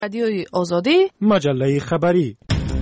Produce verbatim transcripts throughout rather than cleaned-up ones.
رادیوی آزادی، مجله خبری.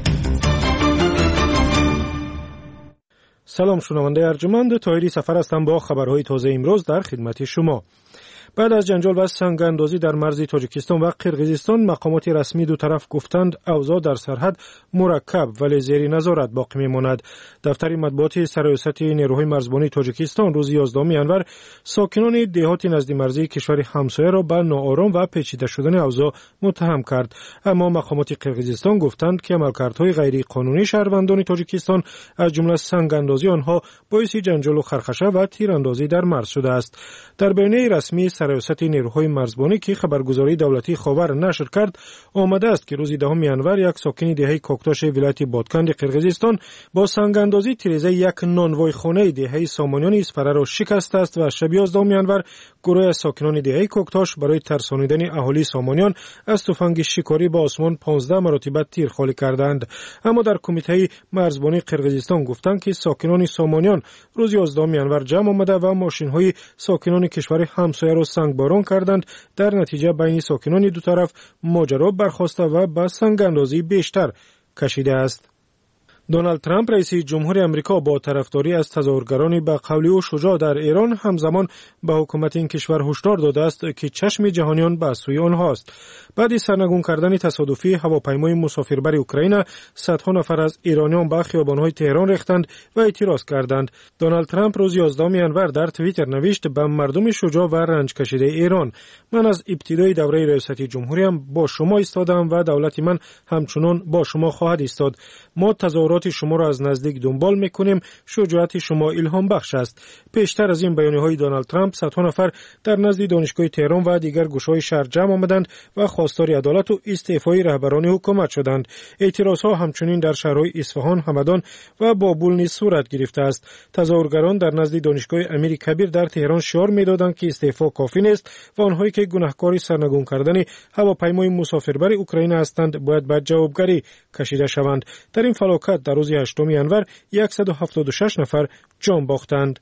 سلام شنونده ارجمند، طاهری سفر هستم با خبرهای تازه امروز در خدمت شما. بعد از جنجال و سنگ‌اندازی در مرز تاجیکستان و قرقیزستان، مقامات رسمی دو طرف گفتند اوضاع در سرحد مرکب ولی زیر نظارت باقی می‌ماند. دفتر مطبوعات سرایست نیروهای مرزبانی تاجیکستان روز یازدهم ژانویه ساکنان دهات نزد مرزی کشور همسایه را به ناآرام و پیچیده شدن اوضاع متهم کرد. اما مقامات قرقیزستان گفتند که عملکردهای غیر قانونی شهروندان تاجیکستان از جمله سنگ‌اندازی آنها باعث جنجال و خرخشه و تیراندازی در مرز شده است. در بیانیه رسمی سرایست نیروهای مرزبانی که خبرگزاری دولتی خاور نشر کرد، آمده است که روز دهم ژانویه یک ساکن دهه کوکتاش ولایت بادکند قرقیزستان با سنگ‌اندازی تیرزه یک نانوای خانه دهه سامانیان اسپره را شکست است و شب یازدهم ژانویه گروه ساکنان دهه کوکتاش برای ترسانیدن اهالی سامانیان از تفنگ شکاری با آسمان پانزده مرتبه تیر خالی کردند. اما در کمیته مرزبانی قرقیزستان گفتند که ساکنان سامانیان روز یازدهم ژانویه جمع آمده و ماشین‌های ساکنان کشور همسایه را سنگباران کردند. در نتیجه بین ساکنان دو طرف ماجرا برخاسته و به سنگ‌اندازی بیشتر کشیده است. دونالد ترامپ رئیس جمهور امریکا با طرفداری از تظاهرگران به قول او شجاع در ایران همزمان به حکومت این کشور هشدار داده است که چشم جهانیان به سوی آنهاست. بعد از سرنگون کردن تصادفی هواپیمای مسافربر اوکراین، صدها نفر از ایرانیان به خیابان‌های تهران ریختند و اعتراض کردند. دونالد ترامپ روز یازدهم ژانویه در توییتر نوشت: به مردم شجاع و رنج کشیده ایران، من از ابتدای دوره ریاست جمهوریم با شما ایستادم و دولت من همچنان با شما خواهد ایستاد. ما تظاهرات شما را از نزدیک دنبال میکنیم. شجاعت شما الهام بخش است. پیشتر از این بیانیه‌های دونالد ترامپ، صدها نفر در نزد دانشگاه تهران و دیگر گوشه‌های شهر جمع آمدند و خواستار عدالت و استعفای رهبران حکومت شدند. اعتراضها همچنین در شهرهای اصفهان، همدان و بابل نیز صورت گرفته است. تظاهرگران در نزد دانشگاه امیر کبیر در تهران شعار می‌دادند که استعفا کافی نیست و آنهایی که گناهکار سرنگون کردن هواپیمای مسافربر اوکراین هستند باید به جوابگری کشیده شوند. در این فلاکت در روز هشتم ژانویه صد و هفتاد و شش نفر جان باختند.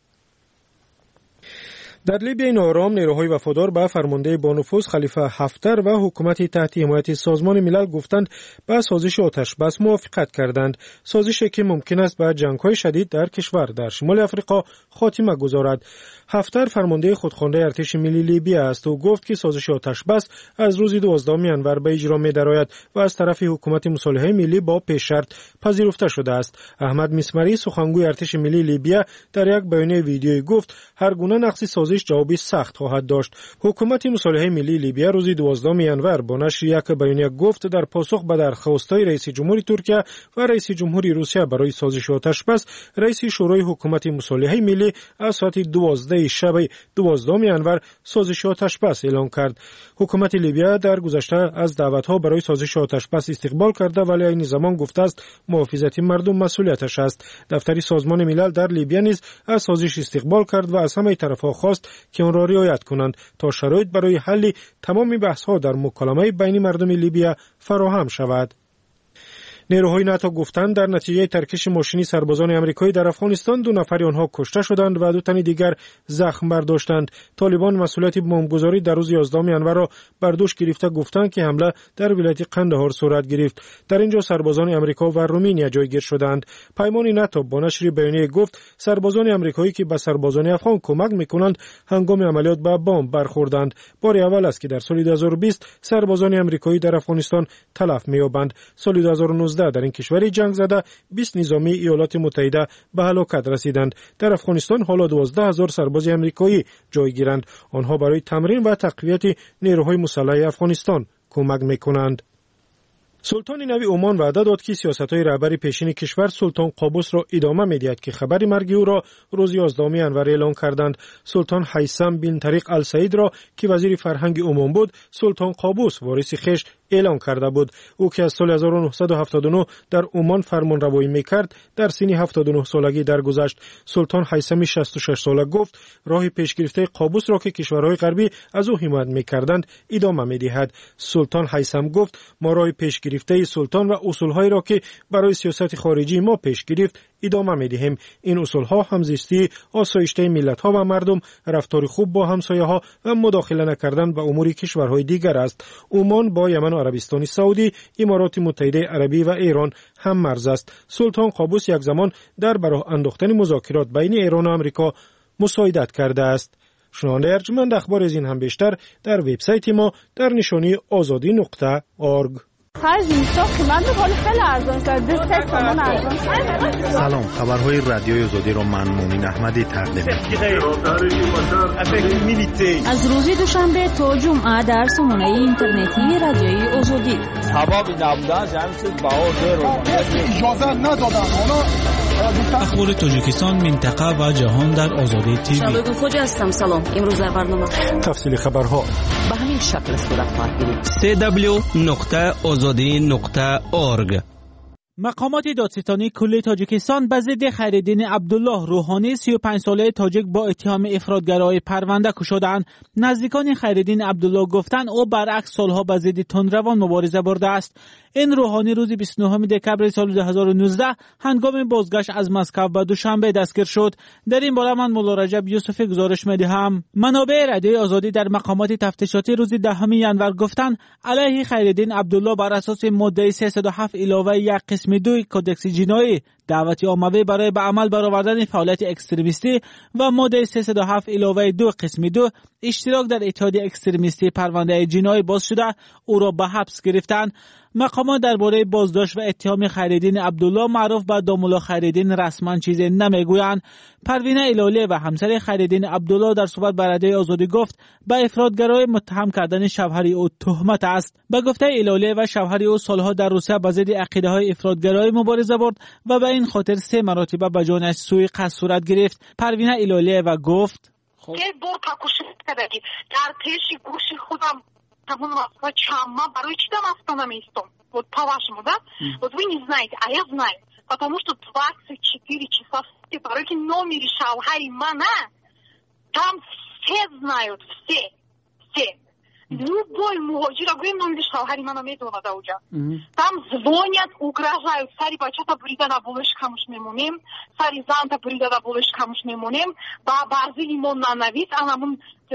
در لیبی ناآرام، نیروهای وفادار به فرمانده با نفوذ خلیفه حفتر و حکومت تحت حمایت سازمان ملل گفتند به سازش آتش بس موافقت کردند. سازشی که ممکن است به جنگ‌های شدید در کشور در شمال افریقا خاتمه گذارد. حفتر فرمانده خودخوانده ارتش ملی لیبی است و گفت که سازش آتش بس از روز دوازدهم ژانویه به اجرا می‌دراید و از طرف حکومت مصالحه ملی با پیش شرط پذیرفته شده است. احمد مسمری، سخنگوی ارتش ملی لیبی، در یک بیانیه ویدیویی گفت هر گونه نقض سازش جوابی سخت خواهد داشت. حکومت مصالحه ملی لیبی روز دوازدهم ژانویه با نشر یک بیانیه گفت در پاسخ به درخواست‌های رئیس جمهور ترکیه و رئیس جمهور روسیه برای سازش آتش بس، رئیس شورای حکومت مصالحه ملی از ساعت دوازده شب دوازدهم ژانویه سازش آتش بس اعلام کرد. حکومت لیبی در گذشته از دعوت‌ها برای سازش آتش بس استقبال کرده ولی این زمان گفته است محافظت مردم مسئولیتش است. دفتر سازمان ملل در لیبی نیز از سازش استقبال کرد و از همه طرف‌ها خواست که آن را رعایت کنند تا شرایط برای حل تمام بحث‌ها در مکالمه بین مردم لیبی فراهم شود. نیروهای ناتو گفتند در نتیجه ترکش ماشینی سربازان آمریکایی در افغانستان دو نفر آنها کشته شدند و دو تن دیگر زخم برداشتند. طالبان مسئولیت بمبگذاری در روز یازدهم ژانویه را بر دوش گرفته گفتند که حمله در ولایت قندهار صورت گرفت. در اینجا سربازان آمریکا و رومانیا جایگیر شدند. پیمان ناتو با نشر بیانیه گفت سربازان آمریکایی که به سربازان افغان کمک می‌کنند هنگام عملیات به بمب برخوردند. بار اول است که در سال دو هزار و بیست سربازان آمریکایی در افغانستان تلف می‌یابند. سال دو هزار و نوزده در این کشور جنگ زده بیست نظامی ایالات متحده به هلاکت رسیدند. در افغانستان حالا دوازده هزار سرباز آمریکایی جایگیرند. آنها برای تمرین و تقویت نیروهای مسلح افغانستان کمک می‌کنند. سلطان نوی عمان وعده داد که سیاست‌های رهبر پیشین کشور سلطان قابوس را ادامه می‌دهد که خبر مرگ او را روز یازدهم ژانویه اعلام کردند. سلطان هیثم بن طریق السعید را که وزیر فرهنگ عمان بود، سلطان قابوس وارث خویش اعلان کرده بود. او که از سال هزار و نهصد و هفتاد و نه در عمان فرمانروایی می‌کرد، در سن هفتاد و نه سالگی درگذشت. سلطان هیثم شصت و شش ساله گفت راه پیشگرفته قابوس را که کشورهای غربی از او حمایت می‌کردند ادامه می‌دهد. سلطان هیثم گفت ما راه پیشگرفته سلطان و اصول‌هایی را که برای سیاست خارجی ما پیش گرفت ادامه می‌دهیم. این اصول‌ها همزیستی، آسایشته ملت‌ها و مردم، رفتار خوب با همسایه‌ها و مداخله نکردن به امور کشورهای دیگر است. عمان با یمن و عربستان سعودی، امارات متحده عربی و ایران هم مرز است. سلطان قابوس یک زمان در براه انداختن مذاکرات بین ایران و آمریکا مساعدت کرده است. شنونده ارجمند، اخبار از این هم بیشتر در وبسایت ما در نشانی آزادی نقطه اورگ. سلام، خبرهای رادیوی آزادی را من مومن احمدی تقدیم می‌کنم. از روز دوشنبه تا جمعه در سامانه اینترنتی رادیوی آزادی. سبب نبودن جمعیت باور اجازه ندادن. اخبار تاجیکستان، منطقه و جهان در آزادی تیوی. شبگون خوجا هستم. سلام. امروز در برنامه تفصیل خبرها به همین شکل صورت خواهد گرفت. دبلیو دبلیو دبلیو نقطه آزادی نقطه اورگ. مقامات دادستانی کل تاجیکستان به ضد خیرالدین عبدالله روحانی سی و پنج ساله تاجیک با اتهام افراطگرایی پرونده کشیدند. نزدیکان خیرالدین عبدالله گفتند او برعکس سالها به ضد تندروان مبارزه برده است. این روحانی روز بیست و نه دکمبر سال دو هزار و نوزده هنگام بازگشت از مسکو به دوشنبه دستگیر شد. در این باره من مولا رجب یوسفی گزارش می‌دهم. منابع رادیوی آزادی در مقامات تفتیشاتی روز دهم ژانویه گفتند علیه خیرالدین عبدالله بر اساس ماده سیصد و هفت علاوه یک قسم دو کدکس جنایی دعوت عامه برای به عمل برآوردن فعالیت اکستریمیستی و ماده سیصد و هفت علاوه دو قسم دو اشتراک در اتحادیه اکستریمیستی پرونده جنایی باز شده او را به حبس گرفتند. مقامات درباره بازداشت و اتهام خیرالدین عبدالله معروف به دامولا خیرالدین رسما چیزی نمیگویند. پروینه ایلالی و همسر خیرالدین عبدالله در صحبت با رادیوی آزادی گفت به افراطگرایی متهم کردن شوهر او تهمت است. به گفته ایلالی و شوهر او سالها در روسیه به ضد عقیده‌های افراطگرایی مبارزه برد و به این خاطر سه مرتبه به جانش سوء قصد صورت گرفت. پروینه ایلالی و گفت یک بار تکوشش کردی در پیش گوش خودم همون وقتا чама برای чего там остановиться? Вот по-вашему, да? Вот вы не знаете, а я знаю. Потому что двадцать четыре часа в бараке номере шавхари мана, там все знают, все, все. Любой мужчина, говорит, номер шавхари мана медона да уджа. Там звонят, угрожают, сари бачата брида да булыш камуш мемонем, сари занта брида да булыш камуш мемонем, ба барзи лимон нанавис, анамун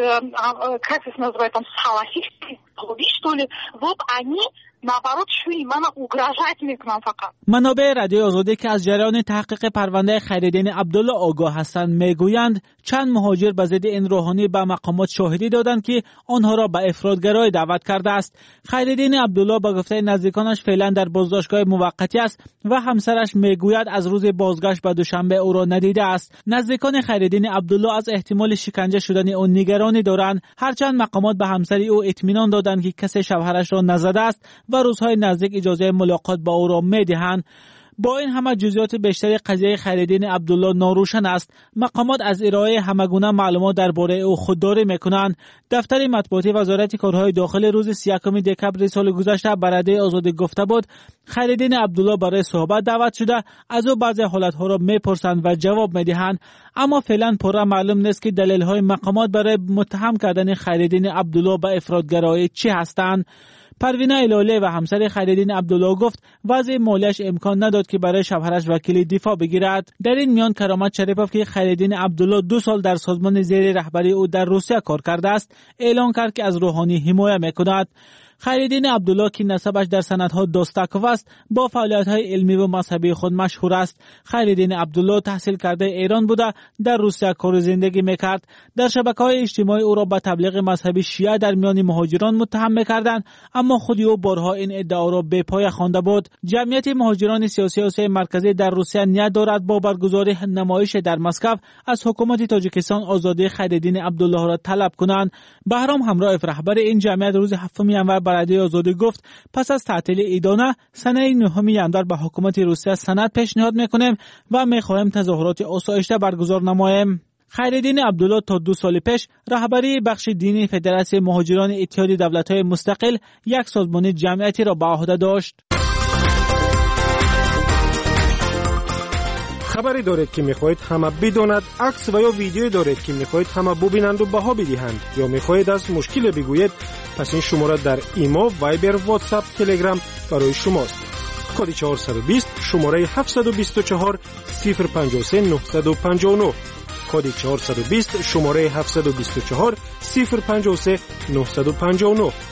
как это называют, там, салафисты, что ли, вот они, наоборот, шуи, мана угрожать мне к нам факат. منابع رادیوی آزادی که از جریان تحقیق پرونده خیرالدین عبدالله آگاه هستند میگویند چند مهاجر به ضد این روحانی به مقامات شاهدی دادند که آنها را به افراطگرایی دعوت کرده است. خیرالدین عبدالله با گفته نزدیکانش فعلا در بازداشتگاه موقتی است و همسرش میگوید از روز بازگشت به دوشنبه او را ندیده است. نزدیکان خیرالدین عبدالله از احتمال شکنجه شدن او نگرانی دارند، هرچند مقامات به همسر او اطمینان دادند که کسی شوهرش را نزده است و روزهای نزدیک اجازه ملاقات با او را میدهند. با این همه جزئیات بیشتر قضیه خیرالدین عبدالله ناروشن است. مقامات از ارائه همگونه معلومات درباره او خودداری میکنند. دفتر مطبوعاتی وزارت کارهای داخل روز سی و یک دکمبر سال گذشته به رادیوی آزادی گفته بود خیرالدین عبدالله برای صحبت دعوت شده، از او بعضی حالتها را میپرسند و جواب میدهند، اما فعلا پورا معلوم نیست که دلیل‌های مقامات برای متهم کردن خیرالدین عبدالله به افراطگرایی چی هستند. پروینه ایلالی و همسر خیرالدین عبدالله گفت وضع مالیش امکان نداد که برای شوهرش وکیل دفاع بگیرد. در این میان کرامت شریفوف که خیرالدین عبدالله دو سال در سازمان زیر رهبری او در روسیه کار کرده است، اعلام کرد که از روحانی حمایت میکند. خیرالدین عبدالله که نسبش در سندها داستکوف است، با فعالیت‌های علمی و مذهبی خود مشهور است. خیرالدین عبدالله تحصیل کرده ایران بوده، در روسیه کار زندگی میکرد. در شبکه‌های اجتماعی او را به تبلیغ مذهبی شیعه در میان مهاجران متهم میکردند، اما خود او بارها این ادعا را به پای خوانده بود. جمعیت مهاجران سیاسی حوزه مرکزی در روسیه نیت دارد با برگزاری نمایش در مسکو از حکومت تاجیکستان آزادی خیرالدین عبدالله را طلب کنند. بهرام همراهیف رهبر این جمعیت روز هفتم ژانویه رادیوی آزادی گفت پس از تعطیل ایدانه سنه نهم ژانویه به حکومت روسیه سند پیشنهاد میکنیم و میخواهیم تظاهرات آسایشته برگزار نماییم. خیرالدین عبدالله تا دو سال پیش رهبری بخش دینی فدراسیون مهاجران اتحاد دولت‌های مستقل یک سازمان جمعیتی را به عهده داشت. خبری دارید که میخواهید همه بداند، عکس و یا ویدیو دارید که میخواهید همه ببینند و بها بدهند، یا میخواهید از مشکل بگویید، پس این شماره در ایما، وایبر، واتساپ، تلگرام برای شماست. کد چهارصد و بیست شماره هفتصد و بیست و چهار صفر پنجاه و سه نهصد و پنجاه و نه کد چهارصد و بیست شماره هفتصد و بیست و چهار صفر پنجاه و سه نهصد و پنجاه و نه.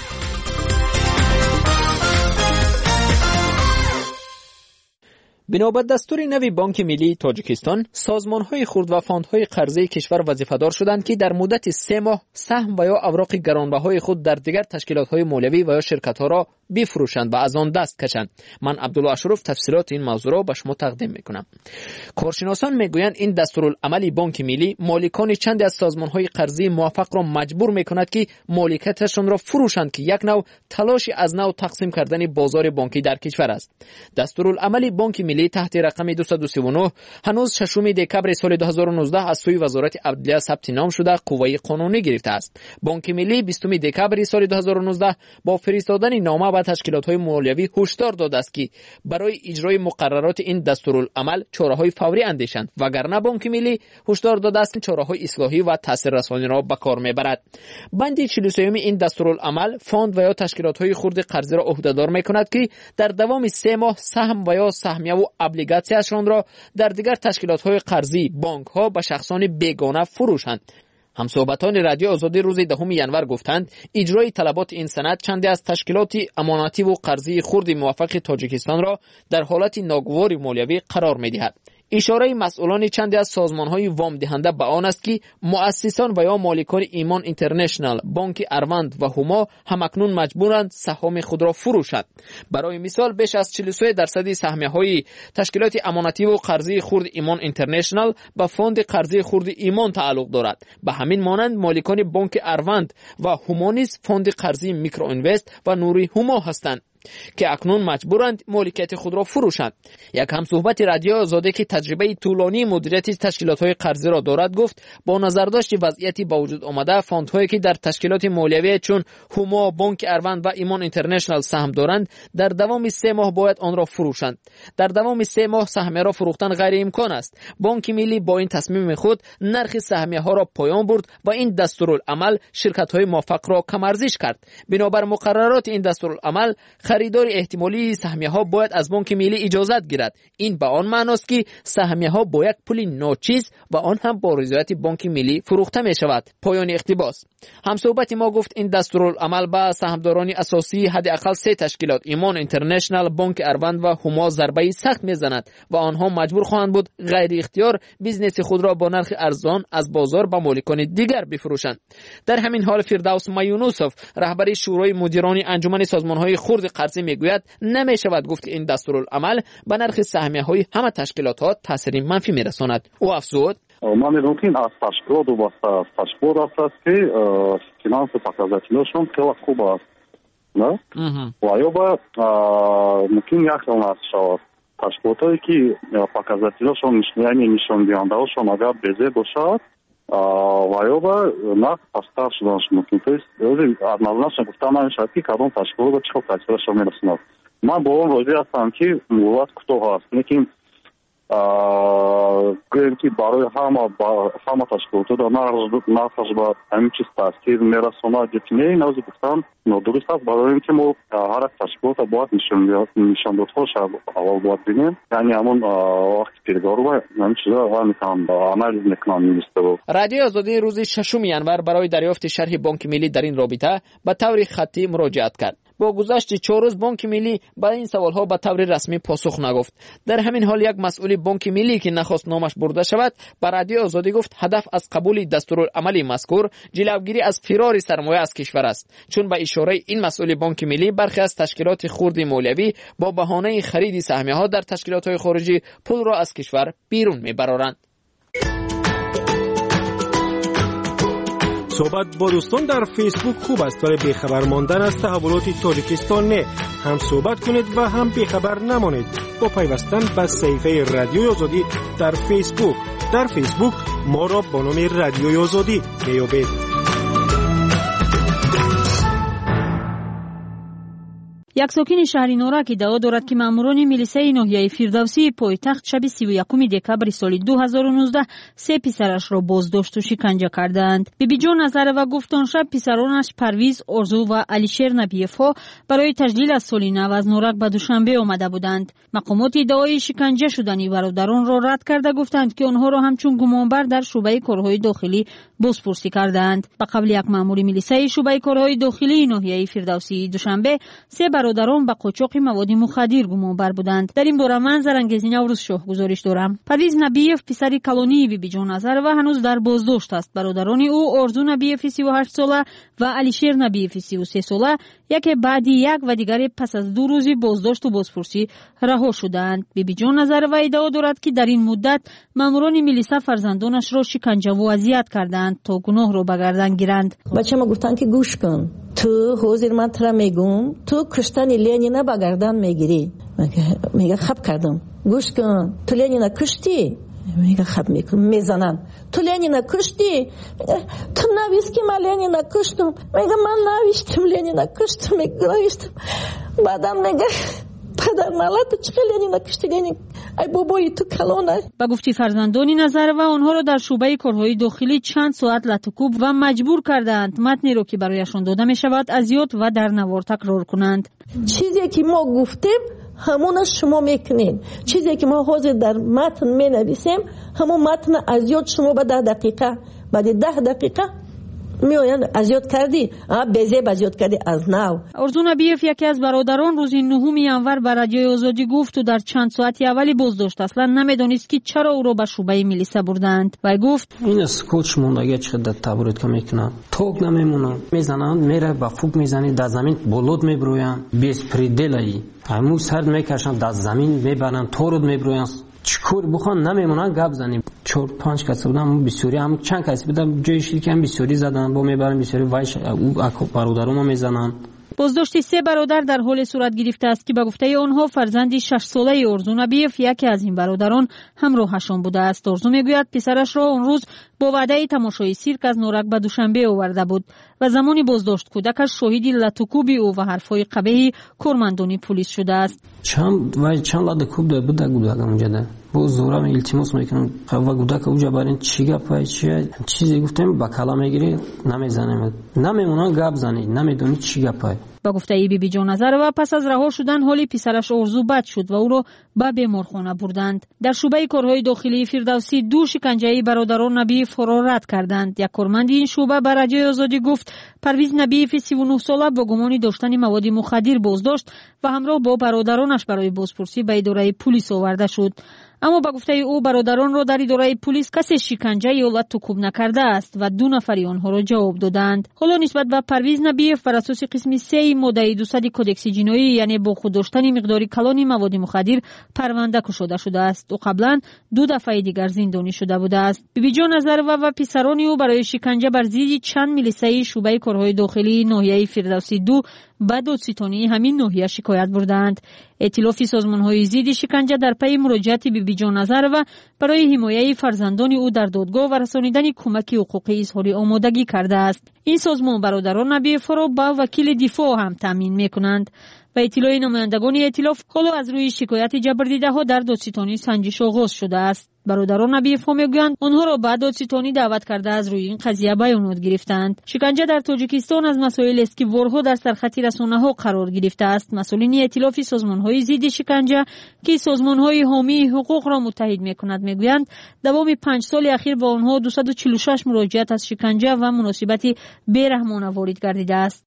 بنابر دستور نوی بانک ملی تاجیکستان، سازمان‌های خرد و فاندهای قرضه کشور وظیفه‌دار شدند که در مدت سه ماه سهم و یا اوراق گرانبهای خود در دیگر تشکیلات‌های مالیوی و یا شرکت‌ها را بفروشند و از آن دست کشند. من عبدالله اشرف تفسیرات این موضوع را به شما تقدیم می‌کنم. کارشناسان می‌گویند این دستورالعملی بانک ملی مالکان چند از سازمان‌های قرضه موفق را مجبور می‌کند که مالکیتشان را فروشند که یک نوع تلاش از نو تقسیم کردن بازار بانکی در کشور است. دستورالعملی بانک ملی تحت رقم دویست و سی و نه هنوز ششم دکبر سال دو هزار و نوزده از سوی وزارت عدلیه ثبت نام شده قوه قانونی گرفته است. بانک ملی بیستم دکبر سال دو هزار و نوزده با فرستادن نامه به تشکیلات‌های مالیوی هشدار داده است که برای اجرای مقررات این دستورالعمل چاره‌های فوری اندیشند، وگرنه بانک ملی هشدار داده است که چاره‌های اصلاحی و تاثیررسانی را به کار میبرد. بند چهل و سه این دستورالعمل فاند و یا تشکیلات‌های خرد قرضه را عهده‌دار می‌کند که در دوام سه ماه سهم و یا سهمیه و ابلیگاسیشان را در دیگر تشکیلات‌های قرضی بانک‌ها به شخصان بیگانه فروشند. همصحبتان رادیو آزادی روز دهم ینور گفتند اجرای طلبات این سند چندی از تشکیلات امانتی و قرضی خرد موفق تاجیکستان را در حالت ناگوار مالیوی قرار می‌دهد. اشاره مسئولان چندی از سازمان‌های وام دهنده به آن است که مؤسسان و یا مالکان ایمان اینترنشنال، بانک اروند و هما همکنون مجبورند سهام خود را فروشند. برای مثال بیش از چهل و سه درصد سهمیه‌های تشکیلات امانتی و قرضی خرد ایمان اینترنشنال به فاند قرضی خرد ایمان تعلق دارد. به همین مانند مالکان بانک اروند و هما نیز فاند قرضی میکرو اینوست و نوری هما هستند که اکنون مجبورند مالکیت خود را فروشند. یک همصحبت رادیو آزادی که تجربه طولانی مدیریت تشکیلات‌های قرضی را دارد گفت با نظرداشت وضعیتی با وجود آمده فاندهایی که در تشکیلات مالیوی چون هما، بانک اروند و ایمان اینترنشنال سهم دارند در دوام سه ماه باید آن را فروشند. در دوام سه ماه سهمیه را فروختن غیر امکان است. بانک ملی با این تصمیم خود نرخ سهمیه ها را پایان برد و این دستورالعمل شرکت‌های موفق را کم ارزش کرد. بنابر مقررات این دستورالعمل خریدار احتمالی سهمیه ها باید از بانک ملی اجازت گیرد. این به آن معنی است که سهمیه ها با یک پول ناچیز و آن هم با رضایت بانک ملی فروخته می شود. پایان اقتباس. همصحبت ما گفت این دستورالعمل به سهامداران اساسی حداقل سه تشکیلات ایمان اینترنشنال، بانک اروند و هما ضربه سخت میزند و آنها مجبور خواهند بود غیر اختیار بیزنس خود را با نرخ ارزان از بازار به مالکان دیگر بفروشند. در همین حال فردوس میونوسوف رهبر شورای مدیران انجمن سازمان‌های خرد قرضی میگوید نمی شود گفت که این دستورالعمل به نرخ سهمیه های همه تشکیلات تاثیر منفی میرساند. او افزود ما می‌دونیم که از تشکیلات و با تشکیلات است که فینانس показателяшон خیلی خوب است. نه؟ و یا با ممکن یک سال شود تشکیلاتی که показателяшон یعنی نشان دهنده‌هاشون اگر بزرگ باشد و یا با نه پستر شدنش ممکن است. از نظرش گفتن نمی‌شود که کدام تشکیلات چه показателяшон میرساند. من با اون راضی هستم که مولات کوتاه است. لیکن گویم که برای همه همه تشکیلات در نرخش با همین چیز تاثیر میرساند دیگه نوزی گفتم نادرست است. برای اینکه ما هر تشکیلات باید نشان نشان دادهاش اول باید ببینیم، یعنی همون وقت پیگار و همین چیزا اول میتونم عمل میکنم میسته. رادیو آزادی روز ششم ینور برای دریافت شرح بانک ملی در این رابطه به طور خطی مراجعت کرد. با گذشت چهار روز بانک ملی برای این سوالها به طور رسمی پاسخ نگفت. در همین حال یک مسئول بانک ملی که نخواست نامش برده شود به رادیو آزادی گفت هدف از قبول دستورالعمل مذکور جلوگیری از فرار سرمایه از کشور است، چون به اشاره این مسئول بانک ملی برخی از تشکیلات خرد مالیوی با بهانه خرید سهمیه ها در تشکیلات خارجی پول را از کشور بیرون میبرند. صحبت با دوستان در فیسبوک خوب است ولی بیخبر ماندن از تحولات تاجیکستان نه. هم صحبت کنید و هم بیخبر نمانید با پیوستن به صفحه رادیوی آزادی در فیسبوک. در فیسبوک ما را با نام رادیوی آزادی میابید. یک ساکن شهر نورک ادعا دارد که ماموران میلیسای ناحیه فردوسی پایتخت شب سی و یکم دکبر سال دو هزار و نوزده سه پسرش را بازداشت و شکنجه کردند. بیبی جان نظرова گفتند شب پسرانش پرویز، آرزو و علیشیر نبیف‌ها برای تجلیل از سال نو از نورک به دوشنبه آمده بودند. مقامات ادعای شکنجه شدن برادران را رد کرده گفتند که آنها را همچون گمانبر در شعبه کارهای داخلی بازپرسی کردند. به قبل یک مأمور میلیسای شعبه کارهای داخلی ناحیه فردوسی دوشنبه سه برادران به قاچاق مواد مخدر گمانبر بودند. در این باره من زرانگیز نوروز شاه گزارش دارم. پرویز نبیف پسر کلونی بیبی جان نظرова هنوز در بازداشت است. برادران او آرزو نبیف سی و هشت ساله و علیشیر نبیف سی و سه ساله یکی بعدی یک و دیگری پس از دو روزی بازداشت و بازپرسی رها شدند. بیبی جان نظرова ادعا دارد که در این مدت ماموران میلیسا فرزندانش را شکنجه و اذیت کردند تا گناه را به گردن گیرند. بچه‌م گفتن که گوش کن، تو حاضر من ترا میگم تو کشتن لنین به گردن میگیری. میگه خب کردم. گوش کن، تو لنین کشتی؟ میگه خب میکنم. میزنن تو لنین کشتی؟ تو نویس که من لنین کشتم. میگه من نوشتم لنین کشتم. میگه نوشتم. بعدم میگه پدر ملت تو چه لنین کشتی؟ لنین ای بابای تو کلانه. با گفتی فرزندانی نظرова آنها را در شعبه کارهای داخلی چند ساعت لطوکوب و مجبور کردند متنی را که برایشان داده می شود اذیت و در نوار تکرار کنند. چیزی که ما گفتیم همونش شما میکنین. چیزی که ما حاضر در متن می نویسیم همون متن اذیت شما به ده دقیقه بعد ده دقیقه میآیند اذیت کردی، بزه اذیت کردی از نو. آرزو نبیف یکی از برادران روز نهم ینور به رادیوی آزادی گفت و در چند ساعتی اولی بازداشت اصلا نمیدانست که چرا او را به شعبه میلیسا بردند. و گفت این اسکوچ موندگی چقدر تبرید که میکنن، توک نمیمونن، میزنند میره با فوق میزنی در زمین بلود میبروین بیس پریدلایی همون سرد میکشن در زمین میبرن تورد میبروین چکور بخوان نمیمونن گپ زنیم. چهار پنج کس بودن بسیاری هم چند کسی بودن جایشی که هم بسیاری زدن با میبرن بسیاری وایش او برادرام میزنن. بازداشت سه برادر در حال صورت گرفته است که به گفته آنها فرزندی شش ساله آرزو نبیف یکی از این برادران همراهشان بوده است. آرزو میگوید پسرش را اون روز با وعده تماشای سیرک از نورک به دوشنبه آورده بود و زمانی بازداشت کودکش شاهدی لطوکوبی او و حرفای قبیح کارمندان پلیس شده است. چند و چند لطوکوب داد بود گودک اونجا ده با زورم التماس میکنم و گودک اونجا برین چی گپای چی چیزی گفتم با کلا میگیری نمیزنه نمیمونن گپ زنی نمیدونی چی گپای. با گفته بیبی جان نظرова پس از رها شدن حالی پسرش آرزو بد شد و او را به بیمارخانه بردند. در شعبه کارهای داخلی فردوسی دو شکنجه برادران نبیف را رد کردند. یک کارمند این شعبه به رادیوی آزادی گفت پرویز نبیف سی و نه ساله با گمان داشتن مواد مخدر بازداشت و همراه با برادرانش برای بازپرسی به اداره پلیس آورده شد. اما با گفته او برادران را در اداره پلیس کسی شکنجه یا لطوکوب نکرده است و دو نفری آنها را جواب دادند. حالا نسبت به پرویز نبیف بر اساس قسم سه ماده دویست کدکس جنایی یعنی با خود داشتن مقداری کلان مواد مخدر پرونده گشوده شده است و قبلا دو دفعه دیگر زندانی شده بوده است. بیبی جان نظرова و پسران او برای شکنجه بر ضد چند میلیسای شعبه کارهای داخلی ناحیه فردوسی دو به دادستانی همین ناحیه شکایت بردند. ائتلاف سازمان‌های ضد شکنجه در پی مراجعت بیبی جان نظرова برای حمایت فرزندان او در دادگاه و رسانیدن کمک حقوقی اظهار آمادگی کرده است. این سازمان برادران نبیف را با وکیل دفاع هم تامین می‌کنند. و اطلاع نمایندگان ائتلاف حالا از روی شکایت جبردیده‌ها در دادستانی سنجش آغاز شده است. برادران نبیف ها میگویند آنها را به دادستانی دعوت کرده از روی این قضیه بیانات گرفتند. شکنجه در تاجیکستان از مسائل است که ورها در سرخط رسانه‌ها قرار گرفته است. مسئولین ائتلاف سازمان‌های ضد شکنجه که سازمان‌های حامی حقوق را متحد می‌کند میگویند دوام پنج سال اخیر با آنها دویست و چهل و شش مراجعت از شکنجه و مناسبت بی‌رحمانه وارد گردیده است.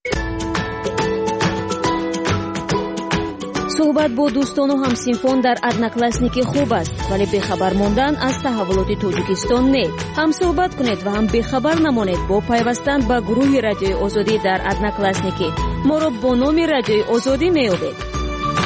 صحبت با دوستان و همسینفان در одноклассники خوب است ولی بخبر ماندن از تحولات تاجیکستان نه. هم صحبت کنید و هم بخبر نمانید با پیوستن به گروه رادیوی آزادی در одноклассники. ما را با نام رادیوی آزادی میابید.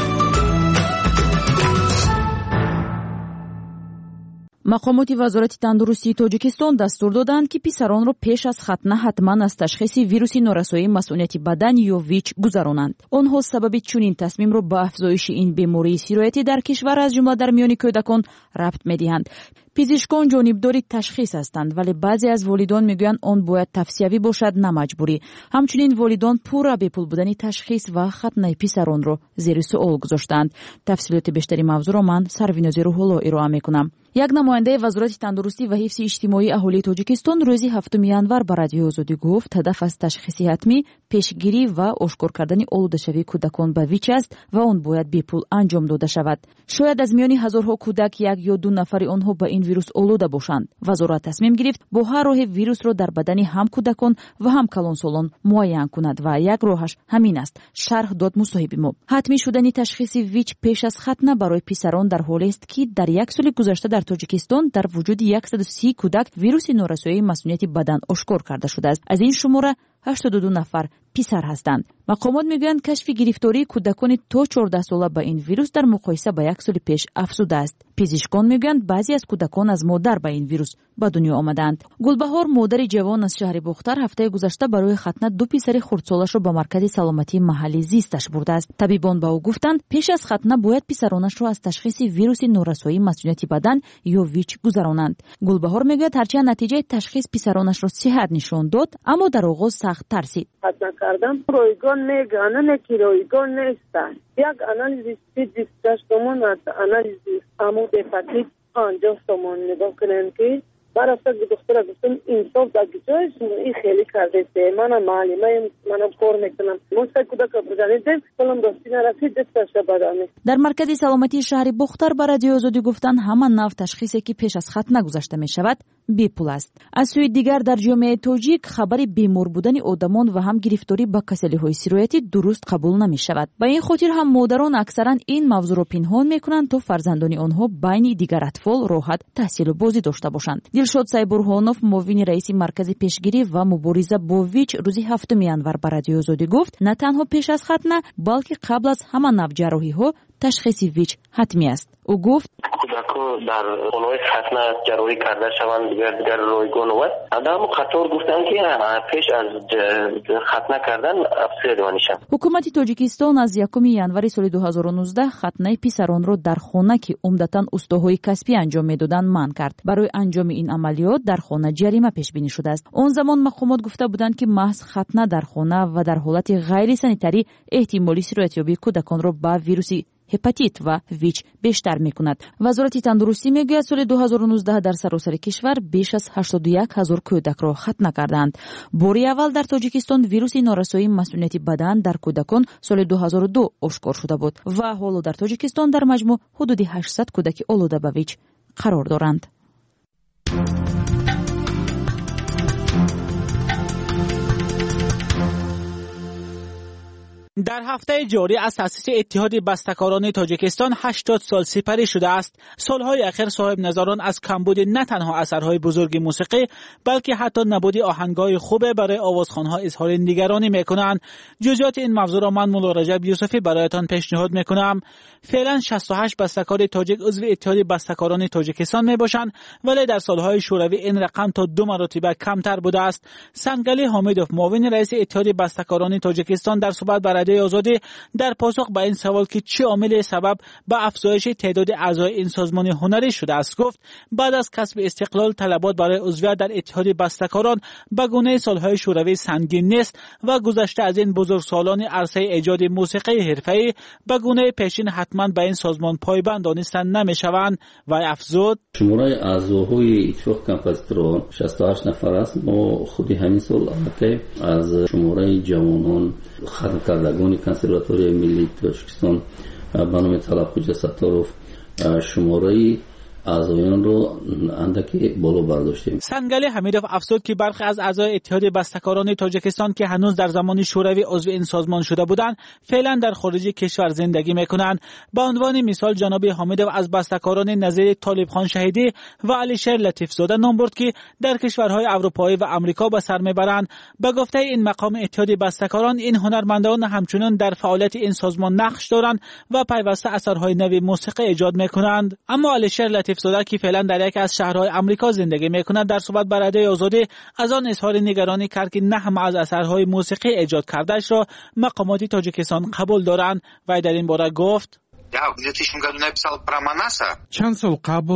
مقامات وزارت تندرستی تاجیکستان دستور دادند که پسران را پیش از ختنه حتما از تشخیص ویروس نارسایی مسئولیت بدن یا ویچ گذرانند. آنها سبب چنین تصمیم را به افزایش این بیماری سرایتی در کشور از جمله در میان کودکان ربط می‌دهند. پزشکان جانبدار تشخیص هستند، ولی بعضی از والدان میگویند آن باید توصیوی باشد نه مجبوری. همچنین والدان پورا به پول بودن تشخیص و ختنه پسران را زیر سوال گذاشتند. تفصیلات بیشتری موضوع را من سرویناز روح‌الله ارائه میکنم. یک نماینده وزارت تندرستی و حفظ اجتماعی اهالی تاجیکستان روز هفتم ینور به رادیو آزادی گفت هدف از تشخیص حتمی پیشگیری و آشکار کردن آلوده‌شوی کودکان به ویچ است و آن باید بی پول انجام داده شود. شاید از میان هزارها کودک یک یا دو نفر آنها به این ویروس آلوده باشند. وزارت تصمیم گرفت با هر راه ویروس را در بدن هم کودکان و هم کلانسالان معاین کند و یک راهش همین است. شرح داد مصاحب ما. حتمی شدن تشخیص ویچ پیش از ختنه برای پسران در حالی است که در یک سال گذشته در تاجیکستان در وجود صد و سی کودک ویروس نورسایی مسئولیت بدن آشکار کرده شده است. از این شماره هشتاد و دو نفر پسر هستند. مقامات میگویند کشف گرفتاری کودکان تا چهارده ساله با این ویروس در مقایسه با یک سال پیش افزوده است. پزشکان میگویند بعضی از کودکان از مادر با این ویروس به دنیا آمدند. گلبهار مادر جوان از شهر بختر هفته گذشته برای ختنه دو پسر خردسالش را به مرکز سلامتی محلی زیستش برده است. طبیبان به او گفتند پیش از ختنه باید پسرانش را از تشخیص ویروس نورسایی مسئولیت بدن یا ویچ گذرانند. گلبهار میگوید هرچند نتیجه تشخیص پسرانش را صحت نشان داد، اما در آغاز سخت ترسید. ختنه کردم رایگان میگن که رایگان نیستن. یک آنالیز دیسکاش دومون از آنالیز عمود هپاتیت آنجا سومون نگاه کنن که برای اصلا دکتر گفتم انصاف در جایش این خیلی کرده است. منم معلمه منم کار میکنم. موسیقی کودک بزنیدم کلم دستی نرسید دستش بدانه. در مرکز سلامتی شهر بختر به رادیو آزادی گفتند همان نوع تشخیصی که پیش از ختنه گذاشته می شود بی پول است. از سوی دیگر در جامعه تاجیک خبر بیمار بودن آدمان و هم گرفتاری با کسلی‌های سرایتی درست قبول نمی شود. به این خاطر هم مادران اکثرا این موضوع را پنهان میکنند تا فرزندان آنها بین دیگر اطفال راحت تحصیل و بازی داشته باشند. دلشاد سایبرهانوف معاون رئیس مرکز پیشگیری و مبارزه با ویچ روز هفتم ینور به رادیو آزادی گفت نه تنها پیش از ختنه بلکه قبل از همان نوع جراحی ها تشخیص ویچ حتمی است. او گفت کودکان در خانه‌های ختنه جراحی کرده شوند دیگر دیگر رایگان و آدم قطار گفتن که پیش از ختنه کردن افسر دانشم. حکومت تاجیکستان از یکم ینور سال دو هزار و نوزده ختنه پسران را در خانه که عمدتاً استاهای کسبی انجام میدادند منع کرد. برای انجام این عملیات در خانه جریمه پیش بینی شده است. آن زمان مقامات گفته بودند که محض ختنه در خانه و در حالت غیر سانیتری احتمالی سرایت‌یابی کودکان را با ویروس هپاتیت و ویچ بیشتر می کند. وزارت تندرستی میگوید سال دو هزار و نوزده در سراسر کشور بیش از هشتاد و یک هزار کودک را ختنه کردند. باری اول در تاجیکستان ویروس نورسایی مسئولیت بدن در کودکان سال دو هزار و دو آشکار شده بود و حالا در تاجیکستان در مجموع حدود هشتصد کودک آلوده به ویچ قرار دارند. در هفته جاری از تأسیس اتحاد بسته‌کاران تاجیکستان هشتاد سال سپری شده است. سالهای اخیر صاحب نظران از کمبود نه تنها اثرهای بزرگ موسیقی بلکه حتی نبود آهنگ‌های خوب برای آوازخوان‌ها اظهار نگرانی می‌کنند. جزئیات این موضوع را من مولا رجب یوسفی برایتان پیشنهاد می‌کنم. فعلا شصت و هشت بسته‌کار تاجیک عضو اتحاد بسته‌کاران تاجیکستان میباشند، ولی در سالهای شوروی این رقم تا دو مرتبه کمتر بوده است. سنگلی حامدوف معاون رئیس اتحاد بسته‌کاران تاجیکستان در صحبت با رادیو آزادی در پاسخ به این سوال که چه عامل سبب به افزایش تعداد اعضای این سازمان هنری شده است گفت بعد از کسب استقلال طلبات برای عضویت در اتحاد بسته‌کاران به گونه سالهای شوروی سنگین نیست و گذشته از این بزرگسالان عرصه ایجاد موسیقی حرفه‌ای به گونه پیشین حتما به این سازمان پایبند دانسته نمی‌شوند و افزود شماره اعضاهای اتحاد کمپوزیتوران شصت و هشت نفر است. ما خودی همین سال که از شماره جوانان ختم کردگان کنسرواتوری ملی تاجیکستان به نام طلب خوجا ستاروف شماره اعضایان رو اندکی بالا برداشتیم. سنگلی حمیدوف افزود که برخی از اعضای اتحاد بسته‌کاران تاجیکستان که هنوز در زمان شوروی عضو این سازمان شده بودند فعلا در خارج کشور زندگی میکنند. به عنوان مثال جناب حمیدوف از بسته‌کاران نظیر طالب خان شهیدی و علیشیر لطیف زاده نام برد که در کشورهای اروپایی و آمریکا به سر میبرند. به گفته این مقام اتحاد بسته‌کاران این هنرمندان همچنان در فعالیت این سازمان نقش دارند و پیوسته اثرهای نوی موسیقی ایجاد میکنند. اما علیشیر لطیف زاده که فعلا در یکی از شهرهای آمریکا زندگی میکند در صحبت با رادیو آزادی از آن اظهار نگرانی کرد که نه همه از اثرهای موسیقی ایجاد کردهش را مقامات تاجیکستان قبول دارند و در این باره گفت چند سال قبل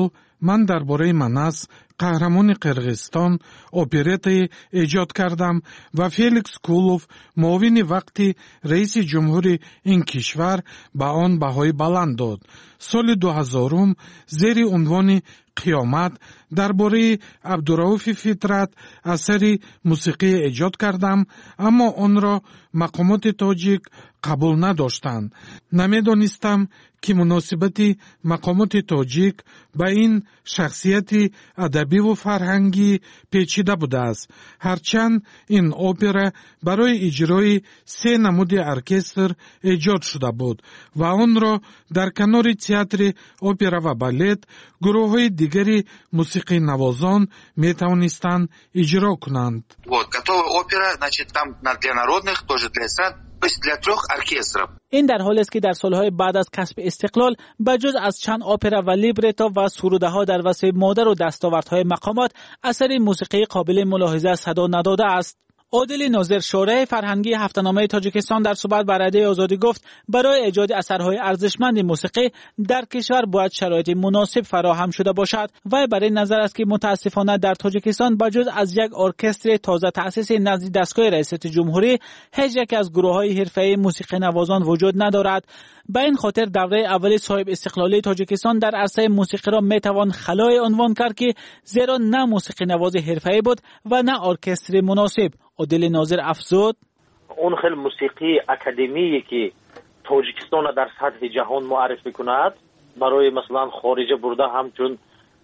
من درباره مناس قهرمان قرغیزستان اپرای ایجاد کردم و فیلیکس کولوف معاون وقتی رئیس جمهور این کشور به آن بهای بلند داد. سال دو هزارم زیر عنوان قیامت درباره عبدالرؤوف فطرت اثری موسیقی ایجاد کردم، اما آن را مقامات تاجیک قبول نداشتند. نمیدانستم که مناسبت مقامات تاجیک به این شخصیت ادبی و فرهنگی پیچیده بوده است. هرچند این اپرا برای اجرای سه نمود ارکستر ایجاد شده بود و آن را در کنار تئاتر اپرا و بالت گروه‌های دیگری موسیقی نوازان می توانستند اجرا کنند. Вот, готовая опера, значит, там для народных, тоже для эстрад, то есть для трех оркестров. این در حالی است که در سالهای بعد از کسب استقلال بجز از چند اپرا و لیبرتو و سروده ها در وصف مادر و دستاوردهای مقامات اثری موسیقی قابل ملاحظه صدا نداده است. عادل ناظر شورای فرهنگی هفته‌نامه تاجیکستان در صحبت با رادیوی آزادی گفت برای ایجاد اثرهای ارزشمند موسیقی در کشور باید شرایط مناسب فراهم شده باشد و برای نظر است که متاسفانه در تاجیکستان بجز از یک ارکستر تازه تأسیس نزد دستگاه ریاست جمهوری هیچ یک از گروه‌های حرفه‌ای موسیقی نوازان وجود ندارد. به این خاطر دوره اول صاحب استقلالی تاجیکستان در عرصه موسیقی را میتوان خلای عنوان کرد که زیرا نه موسیقی نواز حرفه‌ای بود و نه ارکستر مناسب. عادل ناظر افزود اون خیلی موسیقی اکادمیایی که تاجیکستان در سطح جهان معرفی کند برای مثلا خارجه برده همچون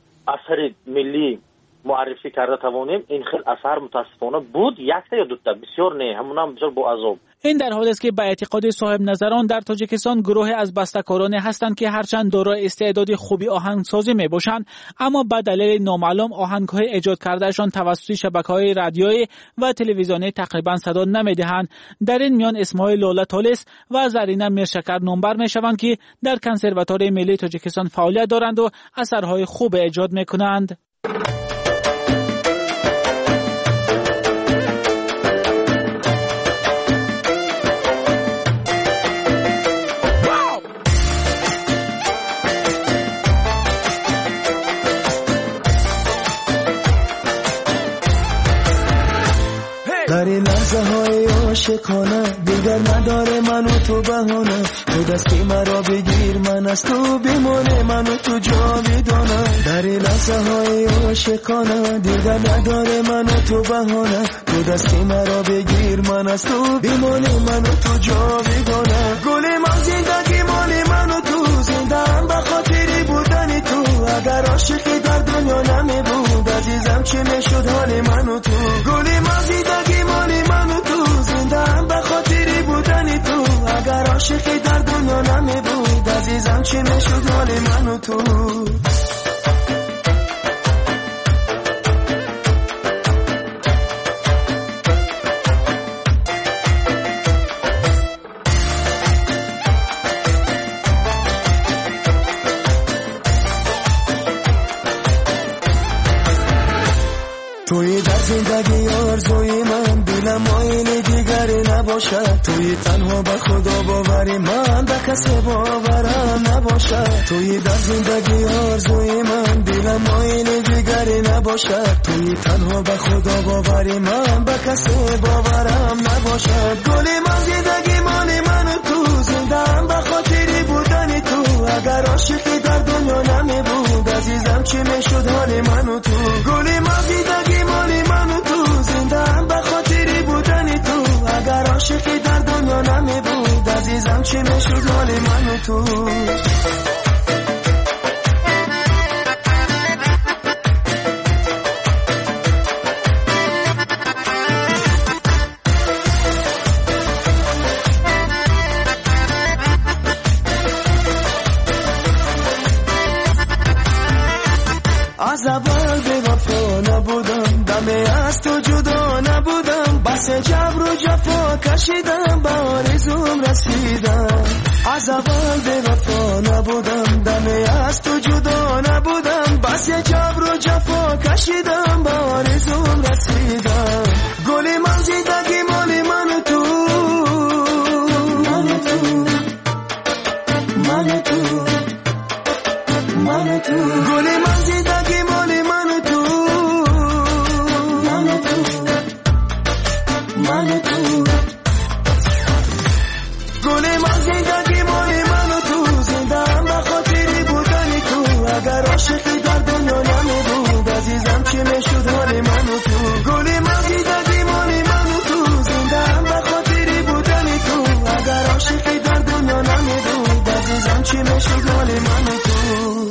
اثر ملی معرفی کرده توانیم، این خیلی اثر متاسفانه بود یک تا یا دو تا، بسیار نه، همون هم بسیار با عذاب. این در حالی است که به اعتقاد صاحب نظران در تاجیکستان گروه از بسته‌کارانی هستند که هرچند دارای استعداد خوبی آهنگسازی میباشند اما به دلیل نامعلوم آهنگ‌های ایجاد کردهشان توسط شبکه‌های رادیویی و تلویزیونی تقریبا صدا نمیدهند. در این میان اسمای لاله تالس و زرینه میرشکر نامبر میشوند که در کنسرواتوار ملی تاجیکستان فعالیت دارند و اثرهای خوب ایجاد میکنند. در این لحظه های عاشقانه دیگر نداره من و تو بهانه، تو دستی مرا بگیر من از تو بمانه، من و تو جاودانه. در این لحظه های عاشقانه دیگر نداره من و تو بهانه، تو دستی مرا بگیر من از تو بمانه، من و تو جاودانه. گل من زندگی مال من و تو، زنده هم به خاطری بودن تو. اگر عاشقی در دنیا نمی بود عزیزم چه میشد حال من و تو. گل من زندگی مال من و تو، زنده هم به خاطری بودن تو. اگر عاشقی در دنیا نمی بود عزیزم چه میشد حال من و تو. توی در زندگی آرزوی من دلم مایل دیگری نباشد، توی تنها به خدا باوری من به کسی باورم نباشد. توی در زندگی آرزوی من دلم مایل دیگری نباشد، توی تنها به خدا باوری من به کسی باورم نباشد. گل من زندگی مال من و تو، زنده هم به خاطری بودن تو. اگر عاشقی در دنیا نمی بود عزیزم چه میشد حال من و تو. گل من زندگی مال من و تو، زنده هم به خاطری بودن تو. اگر عاشقی در دنیا نمی بود عزیزم چه میشد حال من و تو. از اول به وفا نبودم، دم از تو جدا نبودم، بس جبر و جفا کشیدم به آرزوم رسیدم. از اول به وفا نبودم، دم از تو جدا نبودم، بس جبر و جفا کشیدم به آرزوم رسیدم. گل من زندگی مال من و تو، من و تو، من و تو، من و تو گل من زندگی مال من و تو من و تو من و تو گل من زندگی مال من و تو زنده هم به خاطری بودن تو اگر عاشقی در دنیا نمیبود عزیزم چی میشد حال من و تو گل من زندگی مال من و تو زنده هم به خاطری بودن تو اگر عاشقی در دنیا نمیبود عزیزم چی میشد حال من و تو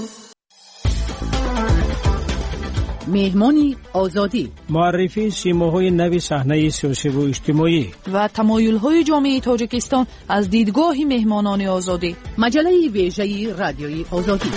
مهمانی آزادی معرفی سیماهای نو صحنه سیاسی و اجتماعی و تمایل‌های جامعه تاجیکستان از دیدگاه مهمانان آزادی مجله ویژه رادیوی آزادی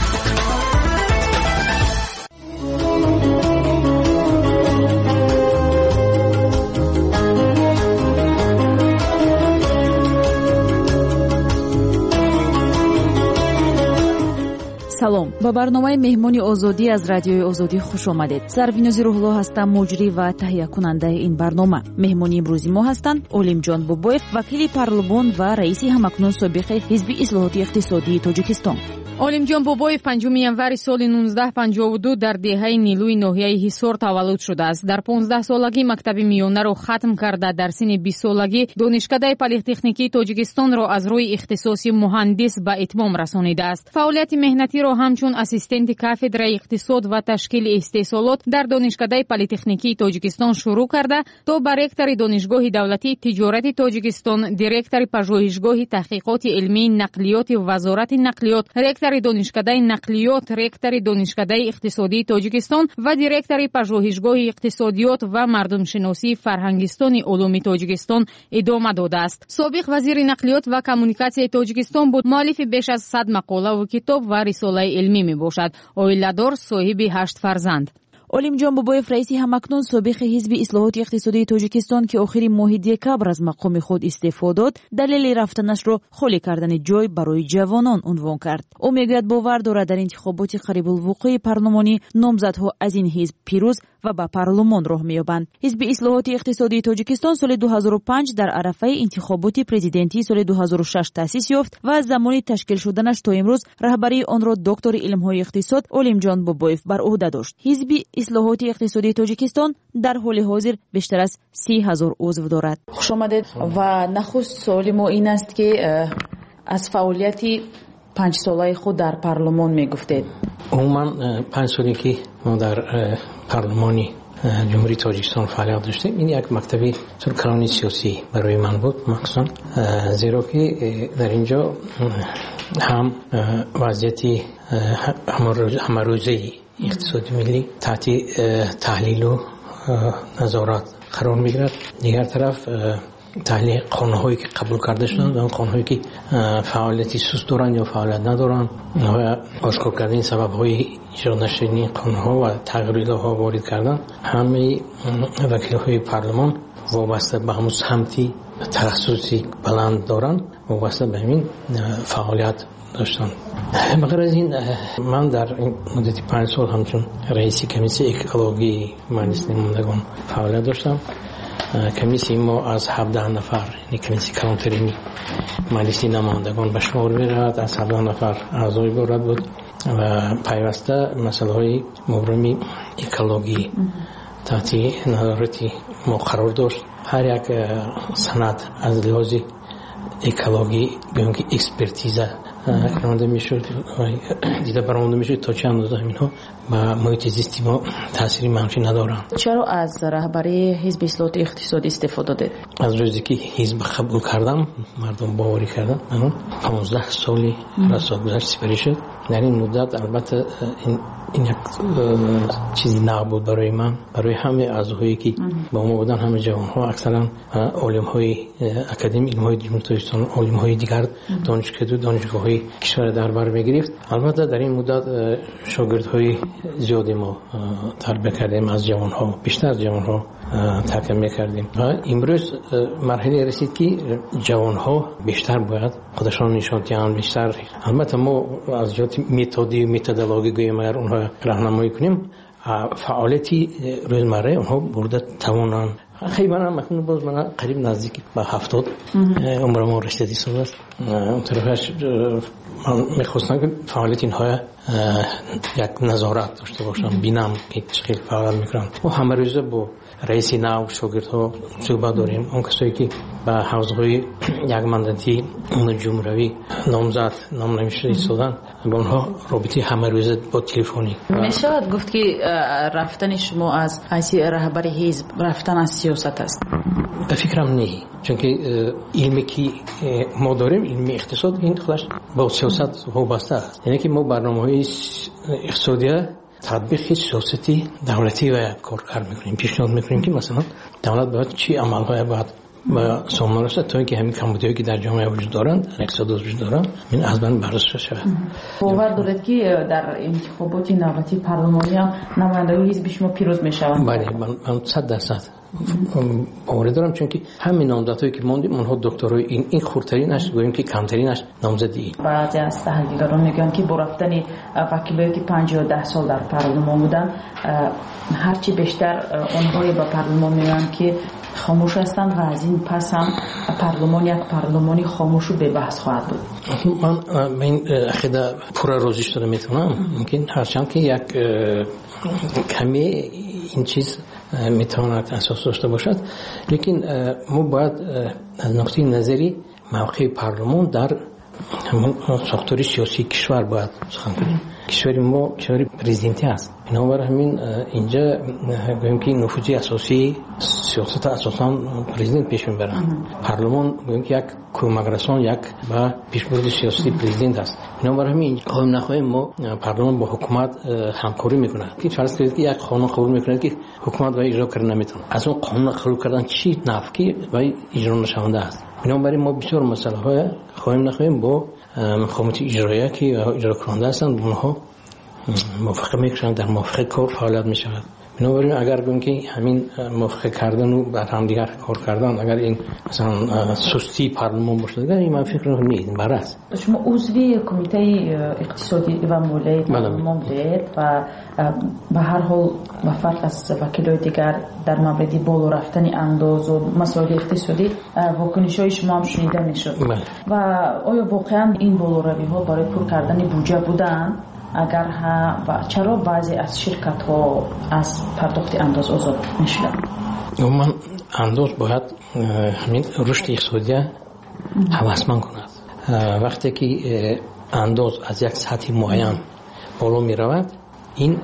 салом ба барномаи меҳмони озодӣ аз радиои озодӣ хуш омадед. Сарвинози Рӯҳулло ҳастам, муҷрӣ ва таҳиякунандаи ин барнома. меҳмони имрӯзи мо ҳастанд Олимҷон Бобоев, вакили парлумон ва раиси ҳамакнун собиқи ҳизби ислоҳоти иқтисодии Тоҷикистон. Олимҷон Бобоев панҷуми январи соли нуздаҳ панҷоҳу ду дар деҳаи Нилӯи ноҳияи Ҳисор таваллуд шудааст. Дар понздаҳсолагӣ мактаби миёнаро хатм карда, дар синни бист солагӣ донишкадаи политехникии Тоҷикистонро аз рӯи ихтисоси муҳандис ба итмом расонидааст. Фаъолияти меҳнатиро ҳамчун ассистенти кафедраи иқтисод ва ташкили истеҳсолот дар донишкадаи политехникии Тоҷикистон шурӯъ карда, то ба ректори донишгоҳи давлатии тиҷорати Тоҷикистон, директори пажӯҳишгоҳи таҳқиқоти илмии нақлиёти вазорати нақлиёт, ректори донишкадаи нақлиёт, ректори донишкадаи иқтисодии Тоҷикистон ва директори пажӯҳишгоҳи иқтисодиёт ва мардумшиносии фарҳангистони улуми Тоҷикистон идома додааст. Собиқ вазири нақлиёт ва коммуникатсияи Тоҷикистон буд. муаллифи беш аз сад мақолаву китоб ва рисолаи илмӣ мебошад. Оиладор, соҳиби ҳашт фарзанд. Олимҷон Бобоев раиси ҳамакнун собиқи ҳизби ислоҳоти иқтисодии Тоҷикистон ки охири моҳи декабр аз мақоми худ истеъфо дод, далели рафтанашро холӣ кардани ҷой барои ҷавонон унвон кард. ӯ мегӯяд бовар дорад дар интихоботи қарибулвуқӯи парлумонӣ номзадҳо аз ин ҳизб пирӯз ва ба парлумон роҳ меёбанд. ҳизби ислоҳоти иқтисодии Тоҷикистон соли дуҳазору панҷ дар арафаи интихоботи президентии соли дуҳазору шаш таъсис ёфт ва аз замони ташкил шуданаш то имрӯз раҳбарии онро доктори илмҳои иқтисод Олимҷон Бобоев бар уҳда дошт. ҳизби ислоҳоти иқтисодии Тоҷикистон дар ҳоли ҳозир бештар аз си ҳазор узв дорад. хушомадед ва нахуст суоли мо ин аст ки аз фаъолияти панҷсолаи худ дар парлумон мегуфтед. умуман панҷ соле ки мо дар парлумони ҷумҳурии Тоҷикистон фаъолият доштем, ин як мактаби калони сиёсӣ барои ман буд махсусан, зеро ки дар инҷо ҳам вазъияти ҳамарӯзаи иқтисоди миллӣ таҳти таҳлилу назорат қарор мегирад. дигар тараф таҳлил қонунҳое ки қабул карда шуданд, он қонунҳое ки фаъолияти суст доранд ё фаъолият надоранд ва ошкор кардани сабабҳои иҷод нашудани қонунҳо ва тағйироиҳо ворид кардан, ҳамаи вакилҳои парлумон вобаста ба ҳамун самти таҳассуси баланд доранд, вобаста ба ҳамин фаъолият доштанд. бағайр аз ин ман дар муддати панҷ сол ҳамчун раиси комиссияи экологии маҷлиси намояндагон фаъолият доштам. комиссияи мо аз ҳабдаҳ нафар, комиссияи калонтарини маҷлиси намояндагон ба шумор меравад, аз ҳабдаҳ нафар аъзо иборат буд ва пайваста масъалаҳои муброми экологӣ таҳти назорати мо қарор дошт. ҳар як санад аз лиҳози экологӣ гӯем ки экспертиза ронда мешуд, дида баромада мешуд то чӣ андоза ҳаминҳо ба муҳити зисти мо таъсири манфӣ надоранд. чаро аз раҳбарии ҳизби ислоҳоти иқтисодӣ истеъфо додед? аз рӯзе ки ҳизб қабул кардам, мардум боварӣ кардам, манон понздаҳ соли расо гузашт сипарӣ шуд. дар ин муддат албатта ин як чизи нав буд барои ман, барои ҳаме аъзоҳое ки ба мо буданд, ҳама ҷавонҳо, аксаран олимҳои академии илмҳои ҷумҳурии Тоҷикистон, олимҳои дигар донишкаду донишгоҳҳои кишвар дар бар мегирифт. албатта дар ин муддат шогирдҳои зиёде мо тарбия кардем, аз ҷавонҳо, бештар аз ҷавонҳо тарбия мекардем ва имрӯз марҳилае расид ки ҷавонҳо бештар бояд худашон нишон диҳанд, бештар. албатта мо аз ҷоати методи методологӣ гӯем агар онҳо раҳнамоӣ кунем, фаъолияти рӯзмарраи онҳо бурда тавонанд خیلی من مکنون باز من قریب نزدیک به هفتاد عمر ما رسیدی سال است. اون طرفش من میخواستم که فعالیت اینها یک نظارت داشته باشم، بینم که چقدر فعال میکنن و همه روزه با رئیس نو شاگردها صحبت داریم. اون کسایی که به حوزه‌های یک مانداتی اون جمهوری نامزد نام نمیشه ایستادن با اونها رابطه همه روزه با تلفنی. میشود گفت که رفتن شما از حیث رهبر حزب رفتن از سیاست است؟ به فکرم نه، چون که علمی که ما داریم علم اقتصاد این خودش با سیاست وابسته است. یعنی که ما برنامه‌های اقتصادی تطبیق سیاستی دولتی و کارگر میکنیم، پیشنهاد میکنیم که مثلا دولت باید چی عملهای باید با سامانه رسد تا اینکه همین کمبودی‌هایی که در جامعه وجود دارند، اقتصاد وجود دارند، این از بین بررسی شود. باور دارید که در انتخابات نوبتی پارلمانی هم نمایندگان حزب شما پیروز میشوند؟ بله، من من صد درصد باور دارم، چون که همین نامزدهایی که موندیم اونها دکترای این این خردترینش گوییم که کمترینش نامزدی. بعضی از تحلیلگران میگن که با رفتن وکیلایی که پنج یا ده سال در پارلمان بودن هرچی بیشتر اونهایی با پارلمان میان که خاموش هستند و از این پس هم پارلمان یک پارلمانی خاموش و به بحث خواهد بود. من این عقیده پورا روزیش داره میتونم، ممکن هرچند که یک کمی این چیز میتواند اساس داشته باشد، لیکن ما باید از نقطه نظری موقع پارلمان در همون ساختار سیاسی کشور باید سخن کنیم. کشور ما کشور پرزیدنتی است، بنابراین همین اینجا گوییم که نفوذ اساسی سیاست اساساً پرزیدنت پیش میبرند. پارلمان گوییم که یک کمکرسان یک با پیشبرد سیاسی پرزیدنت است. بنابراین همین خواهیم نخواهیم ما پارلمان با حکومت همکاری میکنه. که فرض کنید که یک قانون قبول میکنه که حکومت و اجرا کردن نمیتونه، از اون قانون قبول کردن چی نفعی و اجرا نشونده است. بنابراین ما بسیار مسئله های خواهیم نخواهیم با مقامات اجرایی که اجرا کننده هستند اونها موافقه میکنند، در موافقه کار فعالیت میشود. بنابراین اگر بگیم که همین موافقه کردن و بر هم دیگر کار کردن اگر این مثلا سستی پارلمان باشه دیگر این من فکر نیست، برعکس. شما عضوی کمیته اقتصادی و مالی پارلمان بودید و به هر حال با فرق از وکیلای دیگر در مورد بالا رفتن انداز و مسائل اقتصادی واکنش‌های شما هم شنیده میشد و آیا واقعا این بالا روی ها برای پر کردن بودجه بودن؟ اگر ها و چرا بعضی از شرکت ها از پرداخت انداز آزاد میشن؟ من انداز باید همین رشد اقتصادی هوسمند کند. وقتی که انداز از یک سطح معین بالا می رود این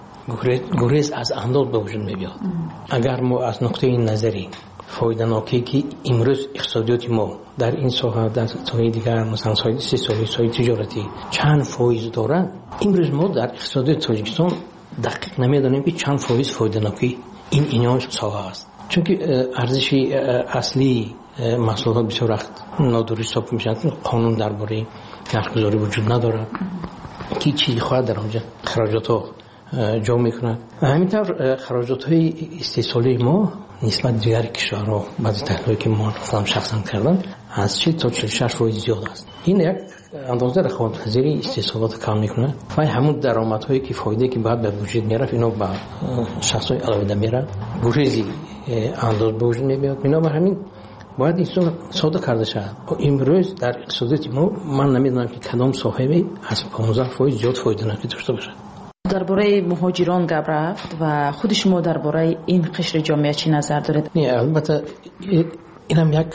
گریز از انداز به وجود می بیاد. اگر ما از نقطه نظری فایده ناکی که امروز اقتصادیات ما در این ساحه در ساحه دیگر مثلا ساحه سیاسی ساحه تجارتی چند فایز دارند، امروز ما در اقتصادیات تاجیکستان دقیق نمیدانیم که چند فایز فایده ناکی این اینها ساحه است، چون که ارزش اصلی محصولات بسیار وقت نادرست حساب میشن. قانون درباره نرخ‌گذاری وجود نداره که چی خواهد در آنجا خراجات ها جا میکنند. همینطور خراجات های استحصالی ما نسبت دیگر کشورها بعضی تحلیلی که ما خودم شخصا کردم از چه تا چهل و شش فایز زیاد است. این یک اندازه رقابت‌پذیری استحصالات کم میکنه و همون درآمدهایی که فایده که بعد به وجود میاره اینا به شخصای علاوه میره گریزی انداز به وجود نمیاد. بنابراین همین باید این ساده کرده شود. امروز در اقتصادیات ما من نمیدونم که کدام صاحبی از پانزده فایز زیاد فایده ناکی داشته باشه. درباره مهاجران گپ رفت و خود شما درباره این قشر جامعه چی نظر دارید؟ نه البته اینم یک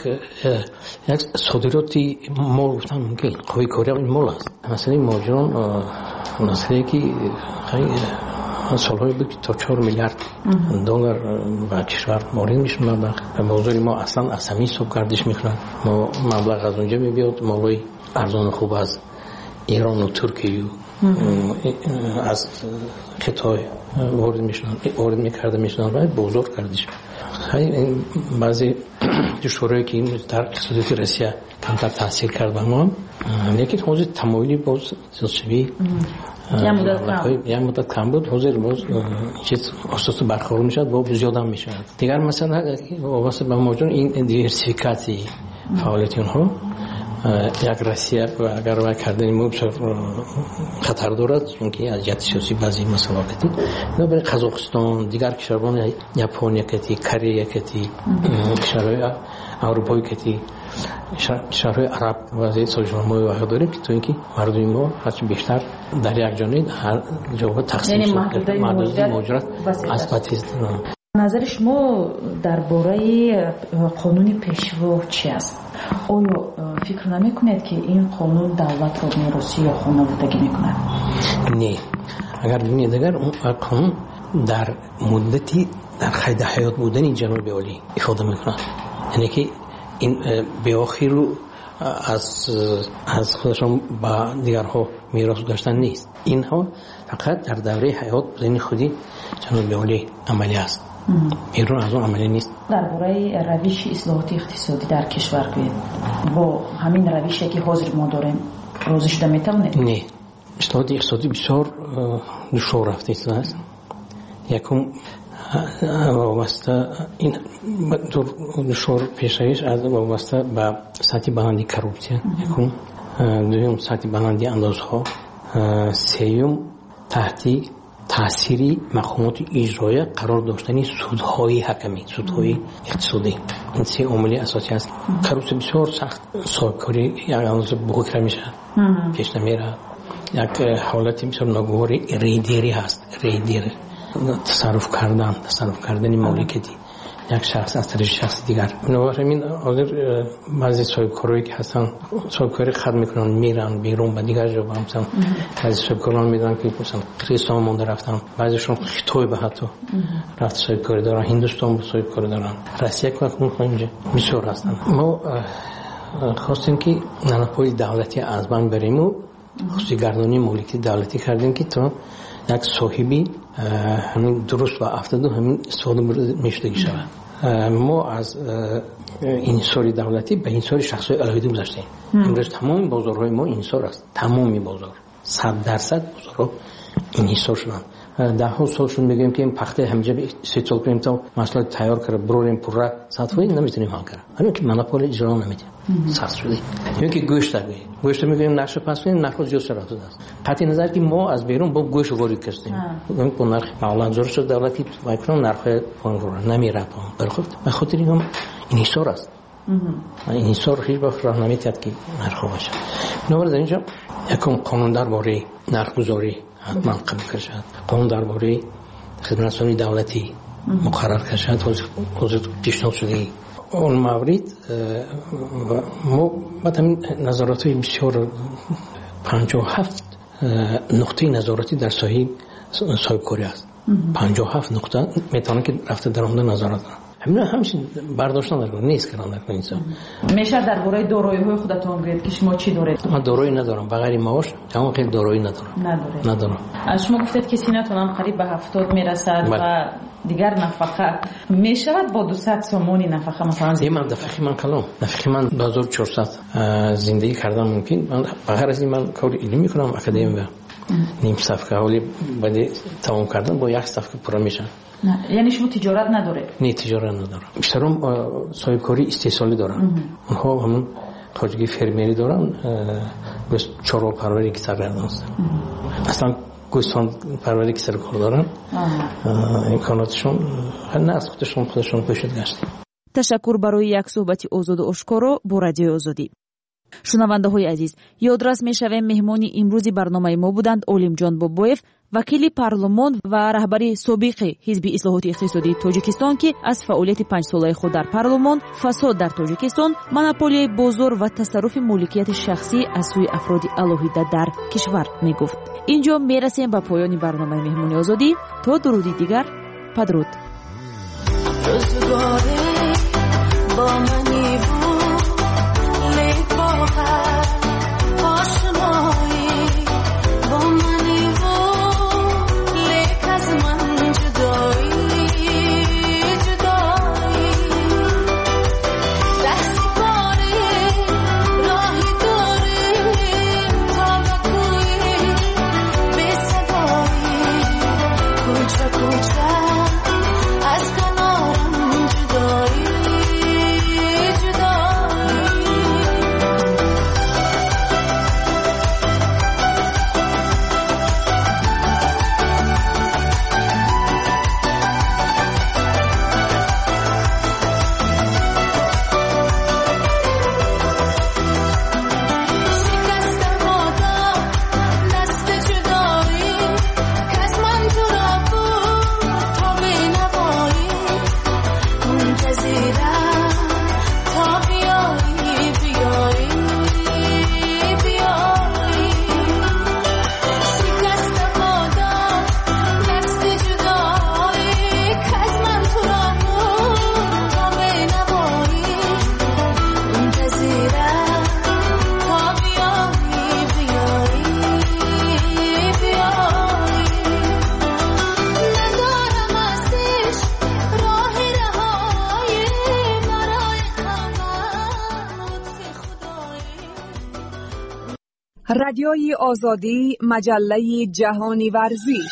یک صادراتی مال گفتن ممکن قوی کاری این مال است. مثلا مهاجران مسئله که خیلی سالهای بود تا چهار میلیارد دلار به کشور وارد میشن. مبلغ موضوع ما اصلا از همین صبح گردش میکنن. ما مبلغ از اونجا میبیاد، مالای ارزان خوب از ایران و ترکیه از خطای وارد میشن وارد میکرده میشن و بزرگ کردش. خیلی بعضی دشواری که این در اقتصادیات روسیه کمتر تاثیر کرد به ما، لیکن حوزه تمایلی باز زیادشوی یه مدت کم بود. حوزه باز چیز اساس برخورد میشد با زیاد هم میشد. دیگر مثلا واسه به موضوع این دیورسیفیکاسی فعالیت اونها یک روسیه و اگر وای کردن ما خطر دارد، چون که از جهت سیاسی بعضی مسائل کتی نه برای قزاقستان دیگر کشوران ژاپنیا کتی کره کتی کشورهای اروپایی کتی کشورهای عرب وضعیت سازمان‌های واقع داریم که تو اینکه مردم ما هرچی بیشتر در یک جانب هر جا تقسیم یعنی شده محدوده مهاجرت اثباتی است. نظر شما درباره قانون پیشرو چی است؟ آیا فکر نمی‌کنید که این قانون دولت را میراثی یا خانوادگی می‌کند؟ نه، اگر ببینید اگر اون قانون در مدتی در قید حیات بودن جناب عالی افاده می‌کند، یعنی که این به آخر رو از از خودشون با دیگرها میراث داشتن نیست، اینها فقط در دوره حیات بودن خودی جناب عالی عملی است. ایران از اون عملی نیست. درباره روش اصلاحات اقتصادی در کشور که با همین روشی که حاضر ما داریم روز شده میتونه؟ نه، اصلاحات اقتصادی بسیار دشوار رفته است. یکم وابسته این دور دشوار پیشایش از وابسته به سطح بلندی کروپسیون، یکم دوم سطح بلندی اندازها، سوم تحتی تأثیری مقامات اجرایی قرار داشتن سودهای حکمی، سودهای اقتصادی، این سه عامل اساسی است. کروپسیون بسیار سخت صاحبکاری یک اندازه بزرگ میشه، پیش نمیره. یک حالتی بسیار ناگوار ریدیری هست، ریدیر تصرف کردن، تصرف کردن مالکیتی یک شخص از طرف شخص دیگر. بنابراین حاضر بعضی صاحبکارایی که هستن صاحبکاری خرد میکنن میرن بیرون به دیگر جا برسن. بعضی صاحبکاران میدونن که مثلا کریستان مونده رفتن، بعضیشون خطوی به حتی رفت صاحبکاری دارن، هندوستان به صاحبکاری دارن، روسیه که اون اینجا بسیار هستن. ما خواستیم که نانپای دولتی از بین بریم و خصوصی گردانی مالکی دولتی کردیم که تا یک صاحبی همین درست و افتاده همین استفاده میشدگی شود. ما از انحصار دولتی به انحصار شخصی علاوه گذاشتیم. امروز تمام بازارهای ما انحصار است، تمامی بازار صد درصد بازارها انحصار شدن. ده ها سالشون میگیم که این پخته همینجا سه سال پیش تا مثلا تیار کرده بروریم پورا صدفایی نمیتونیم حل کنیم، همین که مناپول اجرا نمیدیم سخت شده. یا که گوشت داریم، گوشت میگیم نقش پس کنیم، نرخ زیاد شده است. قطعی نظر که ما از بیرون با گوشت وارد کردیم، میگم که نرخ معلوم زور شد دولتی وایکران نرخ پایین رو نمیره پایین. برخورد به خاطر اینم انحصار است. این انحصار هیچ وقت راه نمیتاد که نرخ باشه. نور در اینجا یکم قانون درباره نرخ‌گذاری حتما قبول کرد. قانون درباره خدمترسانی دولتی مقرر کرد، حاضر پیشنهاد شده. اون مورد ما بعد همین نظارت‌های بسیار پنجاه و هفت نقطه نظارتی در ساحه صاحبکاری است. پنجاه و هفت نقطه میتونه که رفته در اون نظارت کنه. همین همین برداشتن در نیست که راندن کنید. میشه درباره دارایی‌های خودتون بگید که شما چی دارید؟ من دارایی ندارم، بغیر معاش تمام خیلی دارایی ندارم. ندارید. ندارم. شما گفتید که سینتون هم قریب به هفتاد میرسد و دیگر نفقه میشود با دویست سومونی نفقه مثلا زندگی من نفقه من کلام نفقه من دو هزار و چهارصد زندگی کردم. ممکن من بغیر از این من کار علمی میکنم اکادمی و نیم صفحه ولی بعد تمام کردن با یک صفحه پر میشن. نه یعنی شما تجارت نداره؟ نه تجارت ندارم، بیشترم صاحبکاری استحصالی دارم. اونها همون تاجگی فرمیری دارن، بس چارو پروری که سر کردن است. اصلا گوسفند پروری که سر کار دارن، امکاناتشون نه از خودشون خودشون پشت گشتن. تشکر برای یک صحبت آزاد و آشکارا با رادیو آزادی. شنونده‌های عزیز، یادرس می‌شویم مهمانی امروزی برنامه ما بودند علیم بابویف، وکیل پارلمان و رهبری سابق حزب اصلاحات اقتصادی تاجیکستان که از فعالیت پنج ساله خود در پارلمان، فساد در تاجیکستان، مونوپولی بازار و تصرف مالکیت شخصی از سوی افراد الهیده در کشور میگفت. اینجا میرسیم به پایان برنامه مهمانی آزادی. تا درودی دیگر، بدرود. با منی بود لیک باور آشنایی با منی بود لیک از من جدایی جدایی دست باری راهی داری تا بکوی به صدایی کوچه کوچه از کنارم جدایی رادیوی آزادی، مجله جهانی ورزش.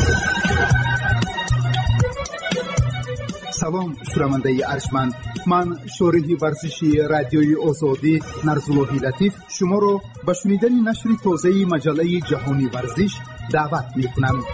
سلام شنونده ارجمند، من شارح ورزشی رادیوی آزادی نرزالله لطیف شما را به شنیدن نشر تازه مجله جهانی ورزش دعوت می‌کنم.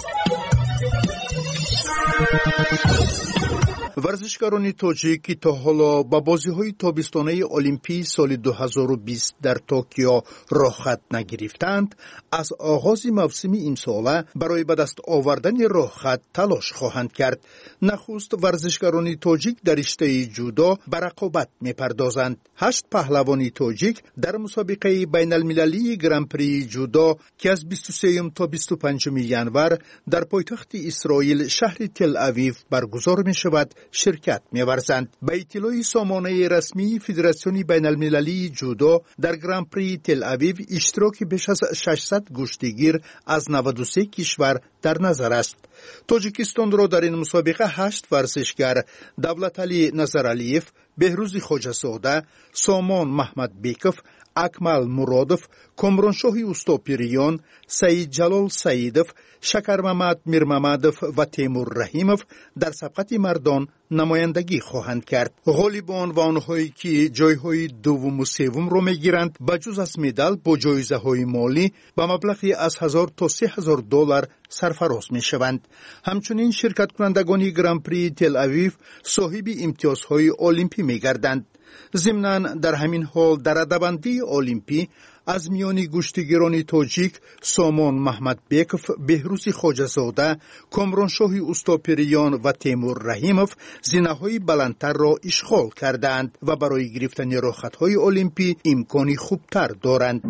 ورزشکاران تاجیک که تا حالا به بازی‌های تابستانه المپی سال دو هزار و بیست در توکیو راه خط نگرفتند، از آغاز موسم امسال برای به دست آوردن راه خط تلاش خواهند کرد. نخست ورزشکاران تاجیک در رشته جودو به رقابت می‌پردازند. هشت پهلوان تاجیک در مسابقه بین المللی گران پری جودو که از بیست و سه تا بیست و پنج ژانویه در پایتخت اسرائیل شهر تل اویو برگزار می‌شود شرکت می‌ورزند. به اطلاع سامانه رسمی فدراسیون بین المللی جودو در گران پری تل اویو اشتراک بیش از ششصد گشتگیر از نود و سه کشور در نظر است. تاجیکستان را در این مسابقه هشت ورزشگر دولتعلی نظرعلیف، بهروز خواجه‌زاده، سامان محمد بیکوف، اکمل مرادوف، کامرانشاه اوستاپیریان، سعید جلال سعیدوف، شکر محمد میرمحمدوف و تیمور رحیموف در سبقت مردان نمایندگی خواهند کرد. غالبان و آنهایی که جایهای دوم و سوم را میگیرند بجز از مدال با جایزه های مالی به مبلغی از هزار تا سه هزار دلار سرفراز می شوند. همچنین شرکت کنندگان گران پری تل اویو صاحب امتیازهای المپی می گردند. ضمناً در همین حال در رده‌بندی المپی از میان گشتگیران تاجیک سامان محمد بیکوف، بهروز خواجه‌زاده، کامرانشاه اوستاپیریان و تیمور رحیموف زینه‌های بلندتر را اشغال کردند و برای گرفتن راحت‌های المپی امکانی خوبتر دارند.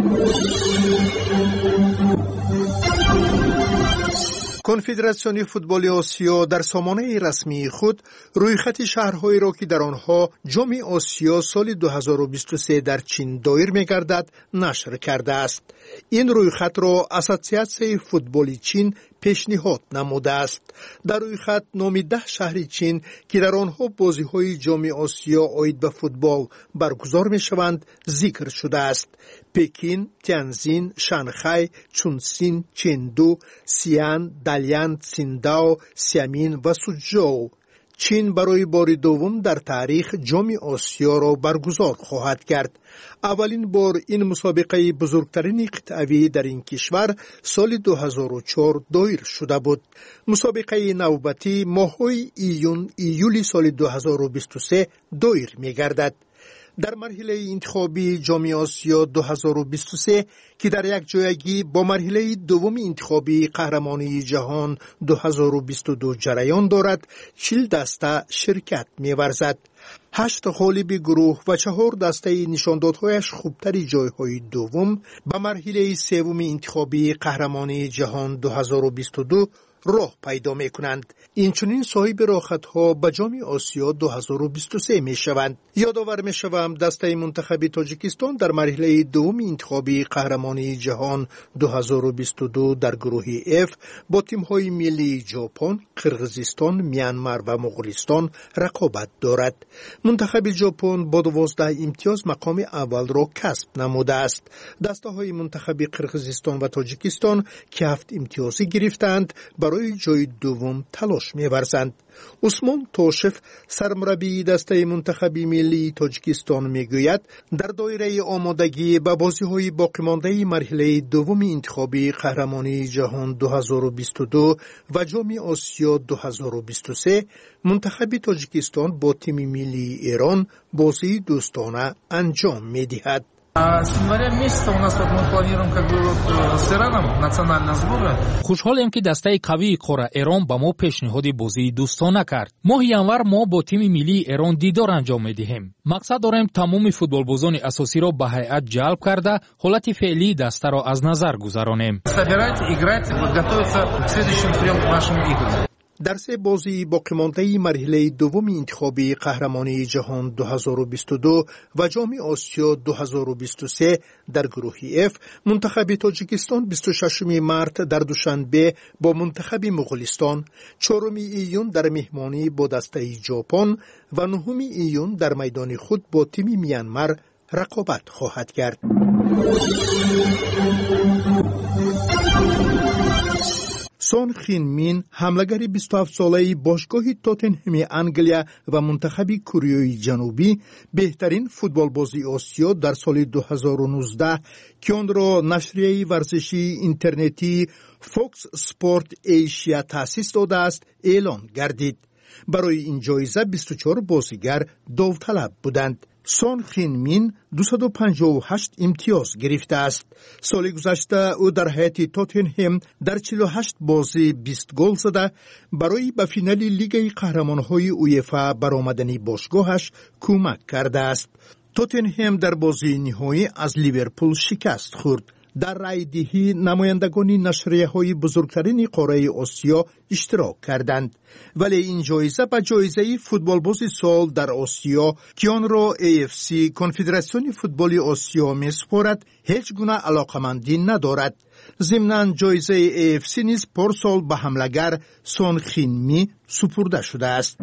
کنفدراسیون فوتبال آسیا در سامانه رسمی خود رویخط شهرهایی را که در آنها جام آسیا سال دو هزار و بیست و سه در چین دایر می‌گردد نشر کرده است. این رویخط را اسوسیاسیون فوتبال چین پیشنهاد نموده است. در رویخط نام ده شهر چین که در آنها بازی‌های جام آسیا عاید به فوتبال برگزار می‌شوند ذکر شده است. پکین، تیانجین، شانگهای، چونسین، چندو، سیان، دالیان، سینداو، سیامین و سوچژو. چین برای بار دوم در تاریخ جام آسیا را برگزار خواهد کرد. اولین بار این مسابقه بزرگترین قطعی در این کشور سال دو هزار و چهار دایر شده بود. مسابقه نوبتی ماه‌های ایون ایولی سال دو هزار و بیست و سه دایر می‌گردد. در مرحله انتخابی جام آسیا دو هزار و بیست و سه که در یک جایگی با مرحله دوم انتخابی قهرمانی جهان دو هزار و بیست و دو جریان دارد، چهل دسته شرکت می‌ورزد. هشت غالب گروه و چهار دسته نشاندادهایش خوبتری جایهای دوم به مرحله سوم انتخابی قهرمانی جهان دو هزار و بیست و دو راه پیدا می کنند. این چنین صاحب راحت ها به جام آسیا دو هزار و بیست و سه می شوند. یادآور می شوم دسته منتخب تاجیکستان در مرحله دوم انتخابی قهرمانی جهان دو هزار و بیست و دو در گروه اف با تیم های ملی ژاپن، قرقیزستان، میانمار و مغولستان رقابت دارد. منتخب ژاپن با دوازده امتیاز مقام اول را کسب نموده است. دسته های منتخب قرقیزستان و تاجیکستان که هفت امتیازی گرفتند برای جای دوم تلاش می‌ورزند. عثمان توشف سرمربی دسته منتخب ملی تاجیکستان میگوید در دایره آمادگی به بازی‌های باقی مانده مرحله دوم انتخابی قهرمانی جهان دو هزار و بیست و دو و جام آسیا دو هزار و بیست و سه منتخب تاجیکستان با تیم ملی ایران بازی دوستانه انجام می‌دهد. С января месяца у нас вот мы планируем как бы вот с Ираном национальные сборы. Хушҳолем ки дастаи қавии қора Эрон ба мо пешниҳоди бозии дӯстона кард. Моҳи январ мо бо тими миллии Эрон дидор анҷом медиҳем. Мақсад дорем тамоми футболбозони асосиро ба ҳайат ҷалб карда, ҳолати феълии дастаро аз назар гузаронем. Собирать, играть, готовиться к следующим трем нашим играм. در سه بازی باقی مانده مرحله دوم انتخابی قهرمانی جهان دو هزار و بیست و دو و جام آسیا دو هزار و بیست و سه در گروه اف منتخب تاجیکستان بیست و ششم مارس در دوشنبه با منتخب مغولستان، چهارم ایون در مهمانی با دسته ژاپن و نهم ایون در میدان خود با تیم میانمار رقابت خواهد کرد. سون خین مین حمله‌گر بیست و هفت ساله باشگاه تاتنهم انگلیا و منتخب کره جنوبی بهترین فوتبالبازی آسیا در سال دو هزار و نوزده که آن را نشریه ورزشی اینترنتی فوکس اسپورت ایشیا تأسیس داده است اعلان گردید. برای این جایزه بیست و چهار بازیگر داوطلب بودند. سون خین مین دویست و پنجاه و هشت امتیاز گرفته است. سال گذشته او در هیئت تاتنهم در چهل و هشت بازی بیست گل زده برای به فینال لیگ قهرمان‌های اویفا برآمدن باشگاهش کمک کرده است. تاتنهم در بازی نهایی از لیورپول شکست خورد. در رایدهی نمایندگان نشریه‌های بزرگترین قاره آسیا اشتراک کردند، ولی این جایزه به جایزه فوتبالباز سال در آسیا که آن را ای اف سی کنفدراسیون فوتبال آسیا می‌سپارد هیچ گونه علاقمندی ندارد. ضمناً جایزه ای اف سی نیز پارسال به حمله‌گر سون خین می سپرده شده است.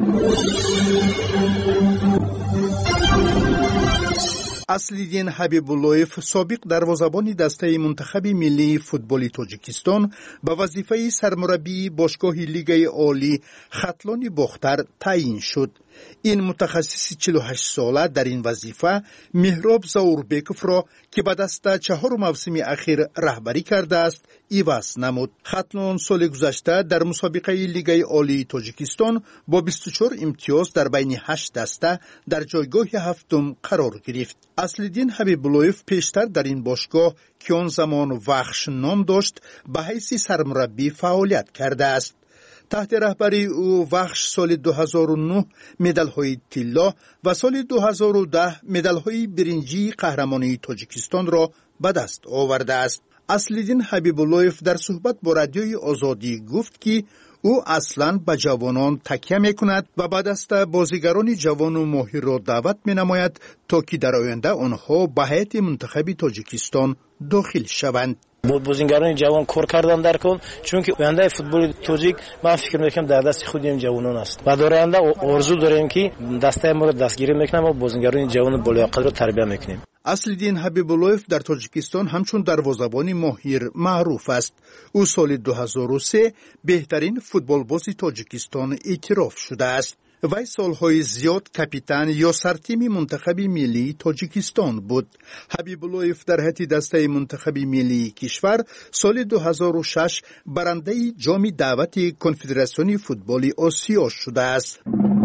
اصلیدین حبیب‌اللهیف سابق دروازه‌بان دسته منتخب ملی فوتبال تاجیکستان به وظیفه سرمربی باشگاه لیگ عالی خطلان باختر تعیین شد. این متخصص چهل و هشت ساله در این وظیفه مهراب زاوربکوف را که به دست چهار موسم اخیر رهبری کرده است عوض نمود. خطلان سال گذشته در مسابقه لیگ عالی تاجیکستان با بیست و چهار امتیاز در بین هشت دسته در جایگاه هفتم قرار گرفت. اصلیدین حبیب‌اللهیف پیشتر در این باشگاه که آن زمان وخش نام داشت به حیث سرمربی فعالیت کرده است. تحت رهبری او وخش سال دو هزار و نه مدال‌های طلا و سال دو هزار و ده مدال‌های برنجی قهرمانی تاجیکستان را به دست آورده است. اصلیدین حبیب‌اللهیف در صحبت با رادیوی آزادی گفت که او اصلاً به جوانان تکیه می‌کند و به دست بازیگران جوان و ماهر را دعوت می‌نماید تا که در آینده آنها به هیئت منتخب تاجیکستان داخل شوند. با بازیگران جوان کار کردن در کن، چون که آینده فوتبال تاجیک من فکر می‌کنم در دست خود این جوانان است و در آینده آرزو داریم که دسته ما را دستگیری می‌کنیم و بازیگران جوان بالیاقت را تربیت می‌کنیم. اصلیدین حبیب‌اللهیف در تاجیکستان همچون دروازه‌بان ماهر معروف است. او سال دو هزار و سه بهترین فوتبالباز تاجیکستان اعتراف شده است. وی سالهای زیاد کاپیتان یا سرتیم منتخب ملی تاجیکستان بود. حبیب‌اللهیف در هیئت دسته منتخب ملی کشور سال دو هزار و شش برنده جام دعوت کنفدراسیون فوتبال آسیا شده است.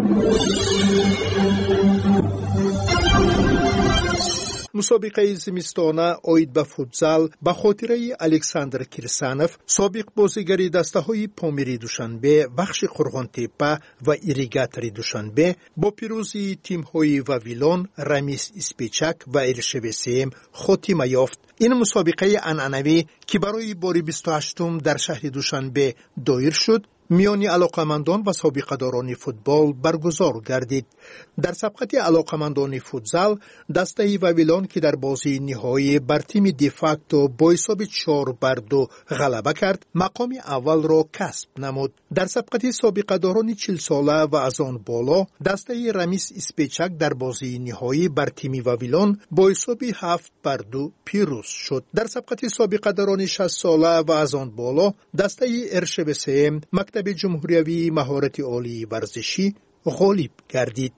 مسابقه زمستانه آید به فوتزال به خاطره الکساندر کیرسانوف سابق بازیگری دسته های پامیری دوشنبه، بخش قرغانتپه و ایریگاتری دوشنبه با پیروزی تیم های واویلون، رامیس اسپیچک و ارشبسیم خاتمه یافت. این مسابقه عنعنوی که برای بار بیست و هشتم در شهر دوشنبه دایر شد میان علاقمندان و سابقه‌داران فوتبال برگزار گردید. در سبقت علاقمندان فوتزال دسته واویلون که در بازی نهایی بر تیم دیفاکتو با حساب چهار بر دو غلبه کرد مقام اول را کسب نمود. در سبقت سابقه‌داران چهل ساله و از آن بالا دسته رامیس اسپیچک در بازی نهایی بر تیم واویلون با حساب هفت بر دو پیروز شد. در سبقت سابقه‌داران شصت ساله و از آن بالا دسته ارشبسیم مکتب جمهوریوی مهارت عالی ورزشی غالب گردید.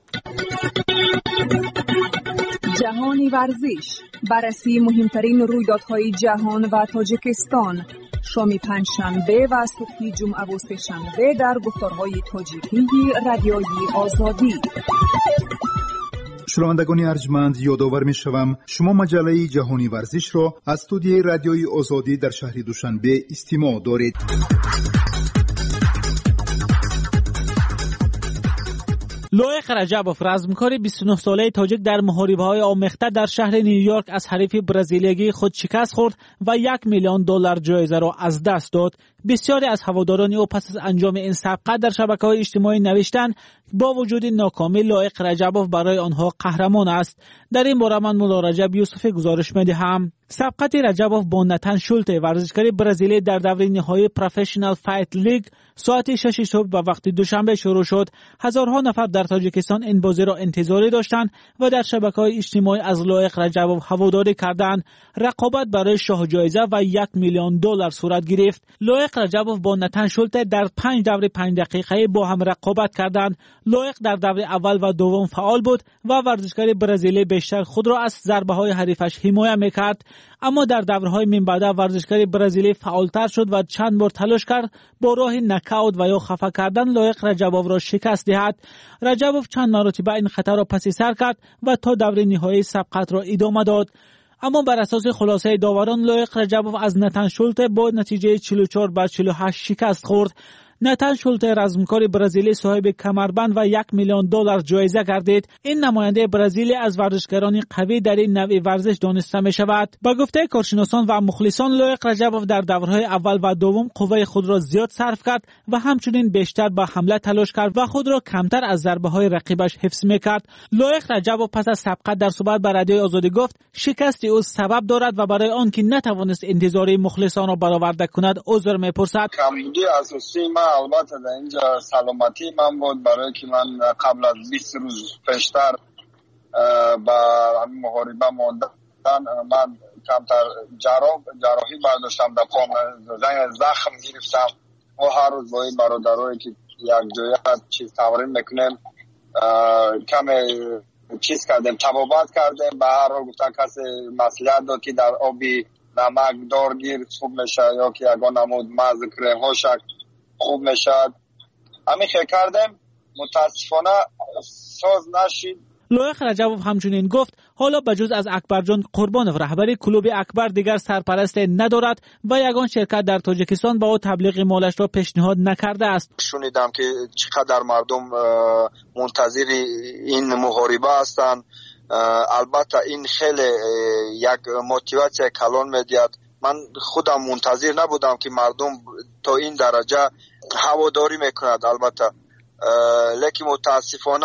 جهانی ورزش، بررسی مهمترین رویدادهای جهان و تاجیکستان، شام پنجشنبه و صبح جمعه و سه‌شنبه در گفتارهای تاجیکی رادیوی آزادی. شنوندگان ارجمند، یادآور می‌شوم شما مجله جهانی ورزش را از استودیوی رادیوی آزادی در شهر دوشنبه استماع دارید. لایق رجبوف رزمکار بیست و نه ساله تاجیک در محاربه‌های آمیخته در شهر نیویورک از حریف برزیلیایی خود شکست خورد و یک میلیون دلار جایزه را از دست داد. بسیاری از هواداران او پس از انجام این سبقت در شبکه‌های اجتماعی نوشتند با وجود ناکامی لایق رجبوف برای آنها قهرمان است. در این باره من مولا رجب یوسفی گزارش می‌دهم. سبقت رجبوف با نتن شولته ورزشکار برزیلی در دوره نهایی پروفشنال فایت لیگ ساعت شش صبح به وقت دوشنبه شروع شد. هزارها نفر در تاجیکستان این بازی را انتظاری داشتند و در شبکه‌های اجتماعی از لایق رجبوف هواداری کردند. رقابت برای شاه جایزه و یک میلیون دلار صورت گرفت. لایق رجبوف با نتن شولته در پنج دوره پنج دقیقه‌ای با هم رقابت کردند. لایق در دوره اول و دوم فعال بود و ورزشکار برزیلی بیشتر خود را از ضربه‌های حریفش حمایت می‌کرد، اما در دوره‌های من بعد ورزشکار برزیلی فعالتر شد و چند بار تلاش کرد با راه نکاوت و یا خفه کردن لایق رجبوف را شکست دهد. رجبوف چند مرتبه این خطر را پس سر کرد و تا دوره نهایی سبقت را ادامه داد. اما بر اساس خلاصه داوران لایق رجبوف از نتن شولته با نتیجه چهل و چهار بر چهل و هشت شکست خورد. نتن شولته رزمکار برزیلی صاحب کمربند و یک میلیون دلار جایزه گردید. این نماینده برزیلی از ورزشکاران قوی در این نوع ورزش دانسته می شود. با گفته کارشناسان و مخلصان لایق رجبوف در دورهای اول و دوم قوه خود را زیاد صرف کرد و همچنین بیشتر با حمله تلاش کرد و خود را کمتر از ضربه های رقیبش حفظ میکرد. لایق رجبوف پس از سبقت در صحبت با رادیوی آزادی گفت شکست او سبب دارد و برای آن که نتوانست انتظار مخلصان را برآورده کند عذر میپرسد. کمبودی اساسی من البته در اینجا سلامتی من بود، برای که من قبل از بیست روز پیشتر با محاربه ماندن من کمتر جراح جراحی برداشتم در پام، زخم گرفتم و هر روز با این برادرایی که یک جایی چیز تمرین میکنیم کم چیز کردیم تبابت کردیم. به هر حال گفتن کسی مصلحت داد که در آبی نمک دارگیر خوب میشه یا که یگان نمود مزه کریم ها شک خوب میشد. همین خیلی کردیم، متاسفانه ساز نشید. لایق رجبوف همچنین گفت حالا بجز از اکبرجان قربان و رهبری کلوب اکبر دیگر سرپرست ندارد و یگان شرکت در تاجیکستان با او تبلیغ مالش را پیشنهاد نکرده است. شنیدم که چقدر مردم منتظر این محاربه هستند. البته این خیلی یک موتیواسیون کلان میدهد. من خودم منتظر نبودم که مردم تا این درجه هواداری میکند. البته لیکن متاسفانه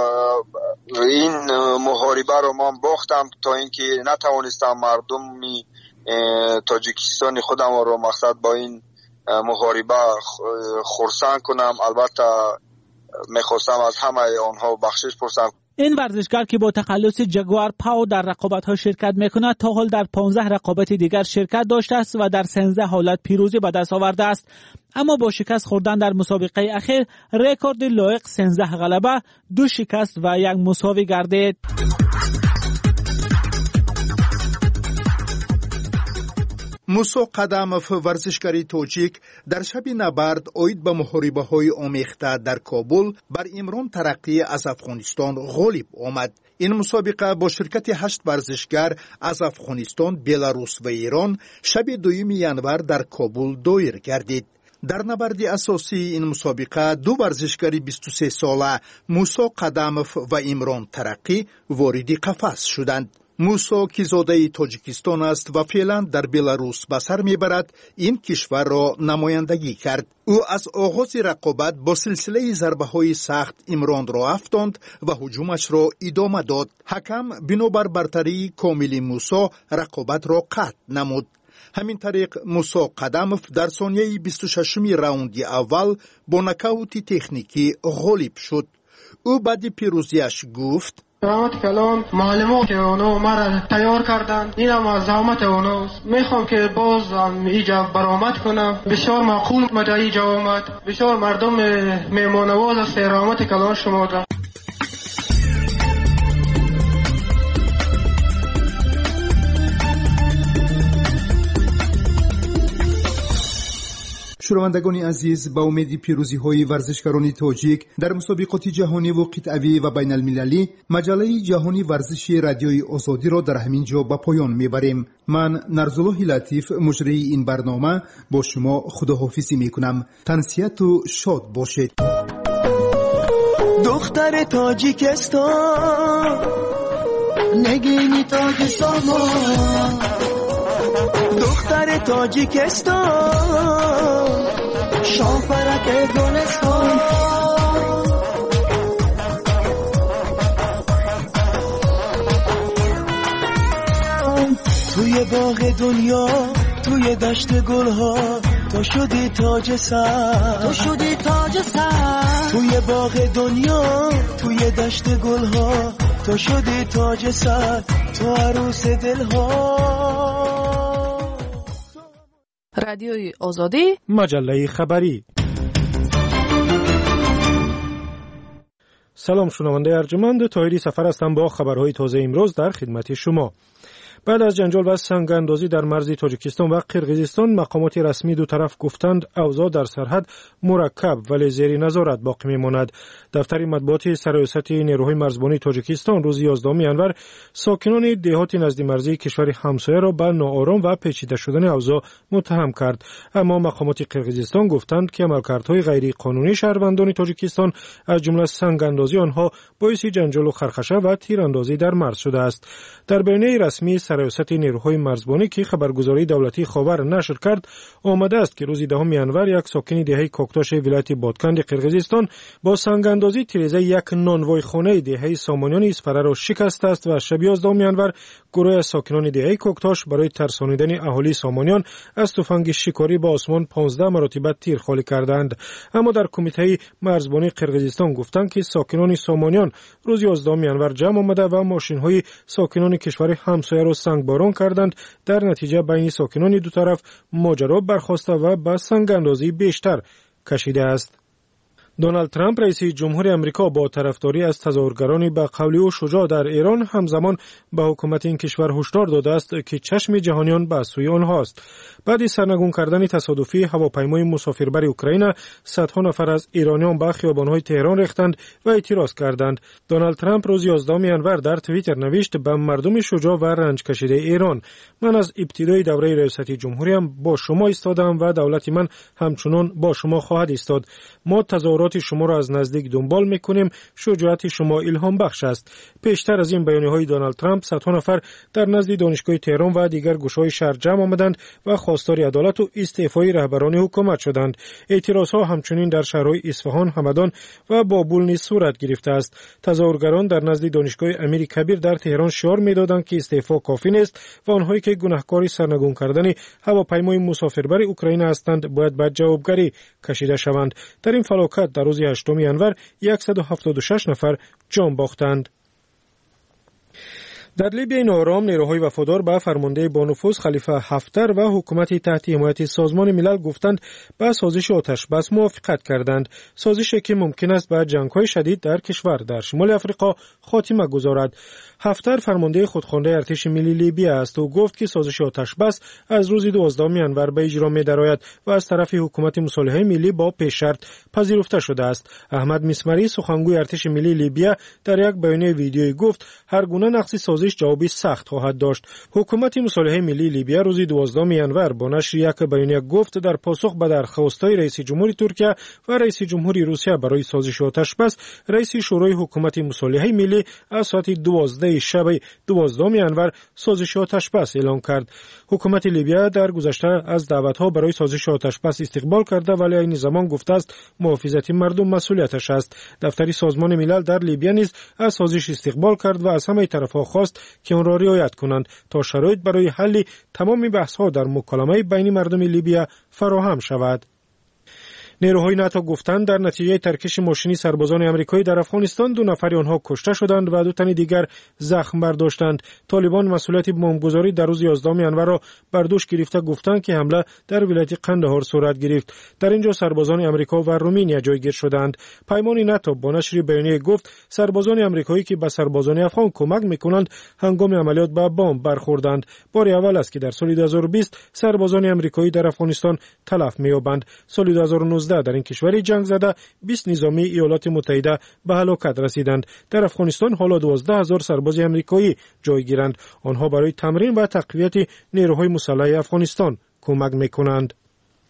این محاربه رو من باختم تا اینکه نتوانستم مردم تاجیکستان خودم رو مقصد با این محاربه خرسند کنم. البته میخواستم از همه آنها بخشش پرسم. این ورزشکار که با تخلص جگوار پاو در رقابت‌ها شرکت می‌کند تا حال در پانزده رقابت دیگر شرکت داشته است و در سیزده حالت پیروزی به دست آورده است، اما با شکست خوردن در مسابقه اخیر رکورد لایق سیزده غلبه، دو شکست و یک مساوی گردید. موسی قداموف ورزشکاری توجیک در شب نبرد اوید به محاربه های آمیخته در کابل بر عمران ترقی از افغانستان غالب آمد. این مسابقه با شرکت هشت ورزشگر از افغانستان، بلاروس و ایران شب دوم ینور در کابل دایر گردید. در نبرد اساسی این مسابقه دو ورزشکاری بیست و سه ساله موسی قداموف و عمران ترقی وارد قفس شدند. موسی که زاده تاجیکستان است و فعلا در بلاروس به سر میبرد این کشور را نمایندگی کرد. او از آغاز رقابت با سلسله ضربه های سخت عمران را افشاند و هجومش را ادامه داد. حکم بنابر برتری کامل موسی رقابت را قطع نمود. همین طریق موسی قداموف در ثانیه بیست و ششم راوند اول با نکاوت تکنیکی غالب شد. او بعد پیروزیش گفت رحمت کلام معلمات اونا مرا تیار کردند، اینم از زحمت اوناست. میخوام که باز اینجا برآمد کنم. بسیار معقول مدعی جا آمد. بسیار مردم میمانواز است. رحمت کلام شما را شنوندگان عزیز، با امید پیروزی های ورزشکاران تاجیک در مسابقات جهانی و قطعی و بین المللی، مجله جهانی ورزشی رادیوی آزادی را در همین جا به پایان میبریم. من نرزالله لطیف مجری این برنامه با شما خداحافظی میکنم. تنسیت و شاد باشید. دختر تاجیکستان نگینی تاجیکستان دختر تاجیکستان شاهپرک گلستان توی باغ دنیا توی دشت گلها تو شدی تاج سر تو شدی تاج سر توی باغ دنیا توی دشت گلها تو شدی تاج سر تو عروس دلها. رادیوی آزادی مجله خبری. سلام شنونده ارجمند، طاهری سفر هستم با خبرهای تازه امروز در خدمت شما. بعد از جنجال و سنگ‌اندازی در مرز تاجیکستان و قرقیزستان، مقامات رسمی دو طرف گفتند اوضاع در سرحد مرکب ولی زیر نظارت باقی میماند. دفتر مطبوعات سرایست نیروهای مرزبانی تاجیکستان روز یازدهم ینور ساکنان دهات نزد مرزی کشور همسایه را به ناآرام و پیچیده شدن اوضاع متهم کرد. اما مقامات قرقیزستان گفتند که عملکردهای غیر قانونی شهروندان تاجیکستان از جمله سنگ‌اندازی آنها باعث جنجال و خرخشه و تیراندازی در مرز شده است. در بیانیه رسمی سرایست نیروهای مرزبانی که خبرگزاری دولتی خاور نشر کرد، آمده است که روز دهم ینور یک ساکن دهه کوکتاش ولایت بادکند قرقیزستان با سنگ‌اندازی تیرزه یک نانوای خانه دهه سامانیان اسپره را شکست است و شب یازدهم ینور گروه ساکنان دهه کوکتاش برای ترسانیدن اهالی سامانیان از تفنگ شکاری با آسمان پانزده مرتبه تیر خالی کردند. اما در کمیته مرزبانی قرقیزستان گفتند که ساکنان سامانیان روز یازدهم ینور جمع آمده و ماشین‌های ساکنان کشور همسایه را سنگباران کردند. در نتیجه بین ساکنان دو طرف ماجرا برخاسته و به سنگ‌اندازی بیشتر کشیده است. دونالد ترامپ رئیس جمهور امریکا با طرفداری از تظاهرگران به قول او شجاع در ایران همزمان به حکومت این کشور هشدار داده است که چشم جهانیان به سوی آنهاست. بعد سرنگون کردن تصادفی هواپیمای مسافربر اوکراین، صدها نفر از ایرانیان به خیابان‌های تهران ریختند و اعتراض کردند. دونالد ترامپ روز یازدهم ینور در توییتر نوشت: به مردم شجاع و رنج کشیده ایران، من از ابتدای دوره ریاست جمهوریم با شما ایستادم و دولت من همچنان با شما خواهد ایستاد. ما تظاهرات شما را از نزدیک دنبال میکنیم. شجاعت شما الهام بخش است. پیشتر از این بیانیه‌های دونالد ترامپ، صدها نفر در نزد دانشگاه تهران و دیگر گوشه‌های شهر جمع آمدند و خواستار عدالت و استعفای رهبران حکومت شدند. اعتراضها همچنین در شهرهای اصفهان، همدان و بابل نیز صورت گرفته است. تظاهرگران در نزد دانشگاه امیر کبیر در تهران شعار می‌دادند که استعفا کافی نیست و آنهایی که گناهکار سرنگون کردن هواپیمای مسافربر اوکراین هستند باید به جوابگری کشیده شوند. در این فلاکت در روز هشتم ینور صد و هفتاد و شش نفر جان باختند. در لیبی ناآرام، نیروهای وفادار به فرمانده با نفوذ خلیفه حفتر و حکومت تحت حمایت سازمان ملل گفتند به سازش آتش بس موافقت کردند. سازشی که ممکن است به جنگ‌های شدید در کشور در شمال افریقا خاتمه گذارد. حفتر فرمانده خودخوانده ارتش ملی لیبی است و گفت که سازش آتش بس از روز دوازدهم ینور به اجرا می‌دراید و از طرف حکومت مصالحه ملی با پیش شرط پذیرفته شده است. احمد مسمری، سخنگوی ارتش ملی لیبی، در یک بیانیه ویدیویی گفت هر گونه نقض سازش جوابی سخت خواهد داشت. حکومت مصالحه ملی لیبی روز دوازدهم ینور با نشر یک بیانیه گفت در پاسخ به درخواست‌های رئیس جمهوری ترکیه و رئیس جمهوری روسیه برای سازش آتش بس، رئیس شورای حکومت مصالحه ملی از ساعت دوازده شب دوازدهم ینور سازش آتش بس اعلام کرد. حکومت لیبی در گذشته از دعوت‌ها برای سازش آتش بس استقبال کرده ولی این زمان گفته است محافظت مردم مسئولیتش است. دفتر سازمان ملل در لیبی نیز از سازش استقبال کرد و از همه طرف‌ها خواست که آن را رعایت کنند تا شرایط برای حل تمام بحث‌ها در مکالمه بین مردم لیبی فراهم شود. نیروهای ناتو گفتند در نتیجه ترکش ماشینی سربازان آمریکایی در افغانستان دو نفر آنها کشته شدند و دو تن دیگر زخم برداشتند. طالبان مسئولیت بمبگذاری در روز یازدهم ینور را بر دوش گرفته گفتند که حمله در ولایت قندهار صورت گرفت. در اینجا سربازان آمریکا و رومانیا جایگیر شدند. پیمان ناتو با نشر بیانیه گفت سربازان آمریکایی که به سربازان افغان کمک میکنند هنگام عملیات به بمب برخوردند. بار اول است که در سال دو هزار و بیست سربازان آمریکایی در افغانستان تلف می‌یابند. سال دو هزار و نوزده در این کشور جنگ زده بیست نظامی ایالات متحده به هلاکت رسیدند. در افغانستان حالا دوازده هزار سرباز آمریکایی جایگیرند. آنها برای تمرین و تقویت نیروهای مسلح افغانستان کمک میکنند.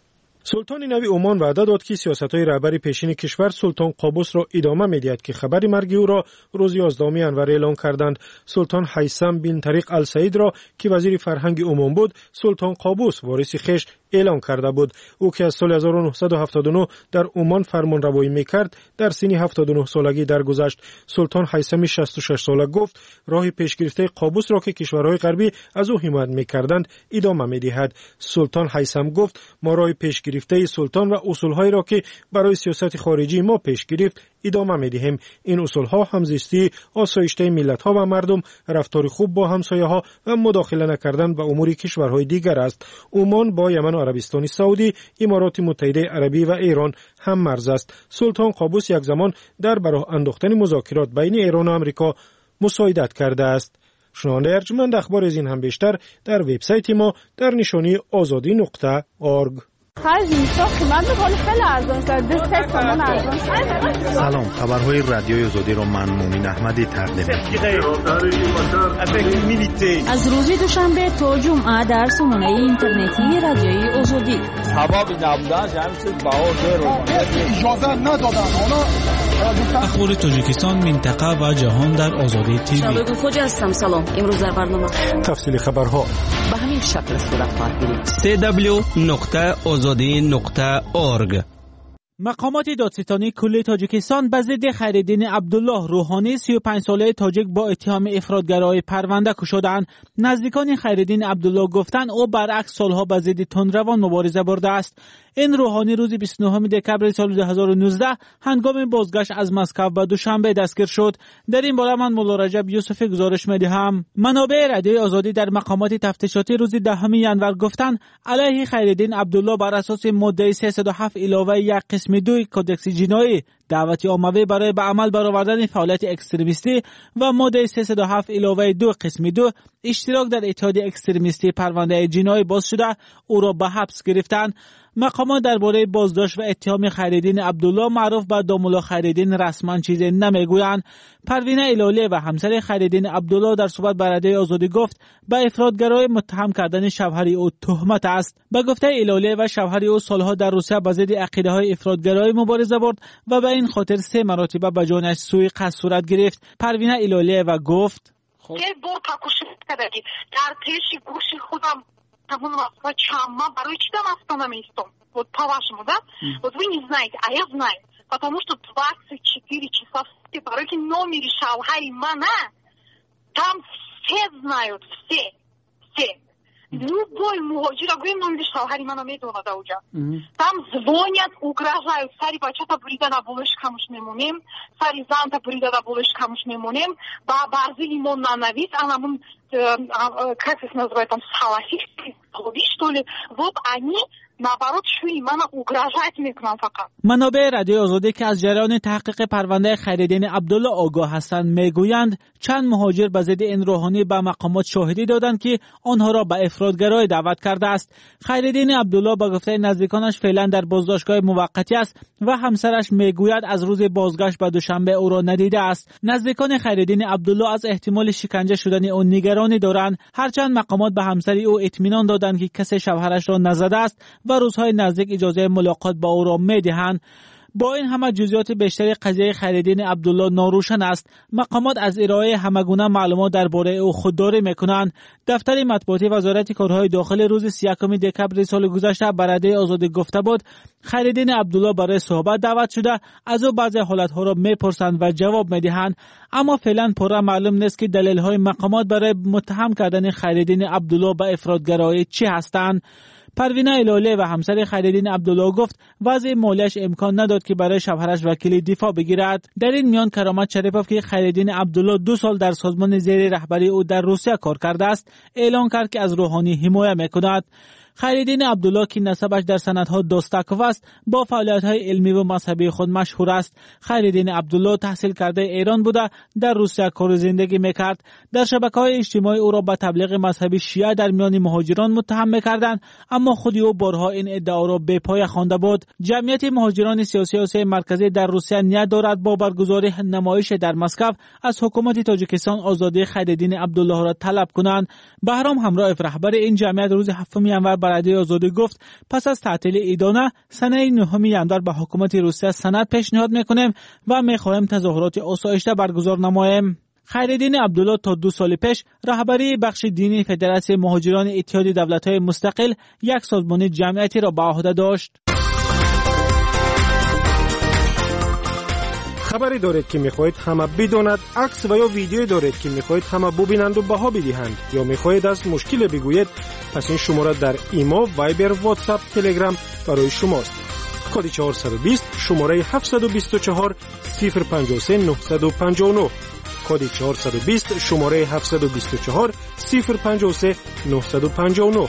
سلطان نوی عمان وعده داد که سیاست‌های رهبر پیشین کشور سلطان قابوس را ادامه می‌دهد که خبر مرگ او را روز یازدهم انور اعلام کردند. سلطان هیثم بن طریق السعید را که وزیر فرهنگ عمان بود، سلطان قابوس وارث خویش اعلام کرده بود. او که از سال هزار و نهصد و هفتاد و نه در عمان فرمانروایی می‌کرد، در سن هفتاد و نه سالگی درگذشت. سلطان هیثم شصت و شش ساله گفت راه پیشگرفته قابوس را که کشورهای غربی از او حمایت می‌کردند ادامه می‌دهد. سلطان هیثم گفت ما راه پیشگرفته سلطان و اصول‌هایی را که برای سیاست خارجی ما پیش گرفت ادامه می‌دهیم. این اصول‌ها همزیستی، آسایشی ملت‌ها و مردم، رفتار خوب با همسایه‌ها و مداخله نکردن به امور کشورهای دیگر است. عمان با یمن و عربستان سعودی، امارات متحده عربی و ایران هم مرز است. سلطان قابوس یک زمان در براه انداختن مذاکرات بین ایران و آمریکا مساعدت کرده است. شنونده ارجمند اخبار از این هم بیشتر در وبسایت ما در نشانی آزادی نقطه اورگ. سلام، خبرهای رادیوی آزادی را من مومن احمدی تقدیم می‌کنم. از روز دوشنبه تا جمعه در سامانه اینترنتی رادیوی آزادی. سبب نبودنش همین باور رو اجازه ندادن. اخبار تاجیکستان، منطقه و جهان در آزادی تیوی. شباب خوش هستم. سلام. امروز در برنامه تفصیل خبرها به همین شکل صورت خواهد گرفت. دبلیو دبلیو دبلیو نقطه آزادی نقطه اورگ. مقامات دادستانی کل تاجیکستان به ضد خیرالدین عبدالله روحانی سی و پنج ساله تاجیک با اتهام افراطگرایی پرونده کشیدند. نزدیکان خیرالدین عبدالله گفتند او برعکس سالها به ضد تندروان مبارزه برده است. این روحانی روز بیست و نهم دکبر سال دو هزار و نوزده هنگام بازگشت از مسکو به دوشنبه دستگیر شد. در این باره من مولا رجب یوسفی گزارش می‌دهم. منابع رادیوی آزادی در مقامات تفتیشاتی روز دهم ژانویه گفتند علیه خیرالدین عبدالله بر اساس ماده سیصد و هفت علاوه یک قسم دو کدکس جنایی دعوت عامه برای به عمل برآوردن فعالیت اکستریمیستی و ماده سیصد و هفت علاوه دو قسم دو اشتراک در اتحاد اکستریمیستی پرونده جنایی باز شده او را به حبس گرفتند. مقامات درباره بازداشت و اتهام خیرالدین عبدالله معروف به دامولا خیرالدین رسما چیزی نمیگویند. پروینه ایلالی و همسر خیرالدین عبدالله در صحبت با رادیوی آزادی گفت به افراطگرایی متهم کردن شوهر او تهمت است. به گفته ایلالی و شوهر او سالها در روسیه به ضد عقیده‌های افراطگرایی مبارزه برد و به این خاطر سه مرتبه به جانش سوء قصد صورت گرفت. پروینه ایلالی و گفت سه بار تکشی کردی در پیش گوش خودم همون وقتا чама барои чида настана местом вот по-вашему да вот вы не знаете а я знаю потому что двадцать четыре часа в барои номери шавҳари мана там все знают все все любой муҳоҷир агӯем номери шавҳари мана медонад ауҷа там звонят угрожают сари бачата бурида на болеш камуш мемонем сари занта бурида на болеш камуш мемонем ба барзили мо нанавис анамун как их называют там салафисты что ли вот они наоборот шуи мана угрожать мекунанд фақат. منابع رادیوی آزادی که از جریان تحقیق پرونده خیرالدین عبدالله آگاه هستند میگویند چند مهاجر به ضد این روحانی به مقامات شاهدی دادند که آنها را به افراطگرایی دعوت کرده است. خیرالدین عبدالله با گفته نزدیکانش فعلا در بازداشتگاه موقتی است و همسرش میگوید از روز بازگشت به دوشنبه او را ندیده است. نزدیکان خیرالدین عبدالله از احتمال شکنجه شدن او نگرانی دارند، هرچند مقامات به همسر او اطمینان دادند که کسی شوهرش را نزده است و روزهای نزدیک اجازه ملاقات با او را میدهند. با این همه جزئیات بیشتر قضیه خیرالدین عبدالله ناروشن است. مقامات از ارائه همگونه معلومات درباره او خودداری میکنند. دفتر مطبوعاتی وزارت کارهای داخلی روز سی و یکم دکبر سال گذشته به رادیوی آزادی گفته بود خیرالدین عبدالله برای صحبت دعوت شده، از او بعضی حالتها را میپرسند و جواب میدهند، اما فعلا پورا معلوم نیست که دلیل‌های مقامات برای متهم کردن خیرالدین عبدالله به افراطگرایی چی هستند. پروینه ایلالی و همسر خیرالدین عبدالله گفت وضع مالیش امکان نداد که برای شوهرش وکیل دفاع بگیرد. در این میان کرامت شریفوف که خیرالدین عبدالله دو سال در سازمان زیر رهبری او در روسیه کار کرده است، اعلان کرد که از روحانی حمایت میکند. خیرالدین عبدالله که نسبش در سندها داستاکوف است، با فعالیت‌های علمی و مذهبی خود مشهور است. خیرالدین عبدالله تحصیل کرده ایران بوده، در روسیه کار و زندگی میکرد. در شبکه‌های اجتماعی او را به تبلیغ مذهبی شیعه در میان مهاجران متهم میکردند، اما خود او بارها این ادعا را به پای خوانده بود. جمعیت مهاجران سیاسی آسیای مرکزی در روسیه نیت دارد با برگزاری نمایش در مسکو از حکومت تاجیکستان آزادی خیرالدین عبدالله را طلب کنند. بهرام همراه رهبر این جمعیت روز هفتم ژانویه به رادیو آزادی گفت پس از تعطیل ایدانه سنه نهم ینور به حکومت روسیه سند پیشنهاد میکنیم و میخواهیم تظاهرات آسایشته برگزار نماییم. خیرالدین عبدالله تا دو سال پیش رهبری بخش دینی فدراسیون مهاجران اتحاد دولت‌های مستقل یک سازمان جمعیتی را به عهده داشت. خبری دارید که میخواهید همه بداند، عکس و یا ویدیویی دارید که میخواهید همه ببینند و بها بدهند، یا میخواهید از مشکل بگویید، پس این شماره در ایما، وایبر، واتساپ، تلگرام برای شماست. کد چهارصد و بیست شماره هفتصد و بیست و چهار صفر پنجاه و سه نهصد و پنجاه و نه. کد چهارصد و بیست شماره هفتصد و بیست و چهار صفر پنجاه و سه نهصد و پنجاه و نه.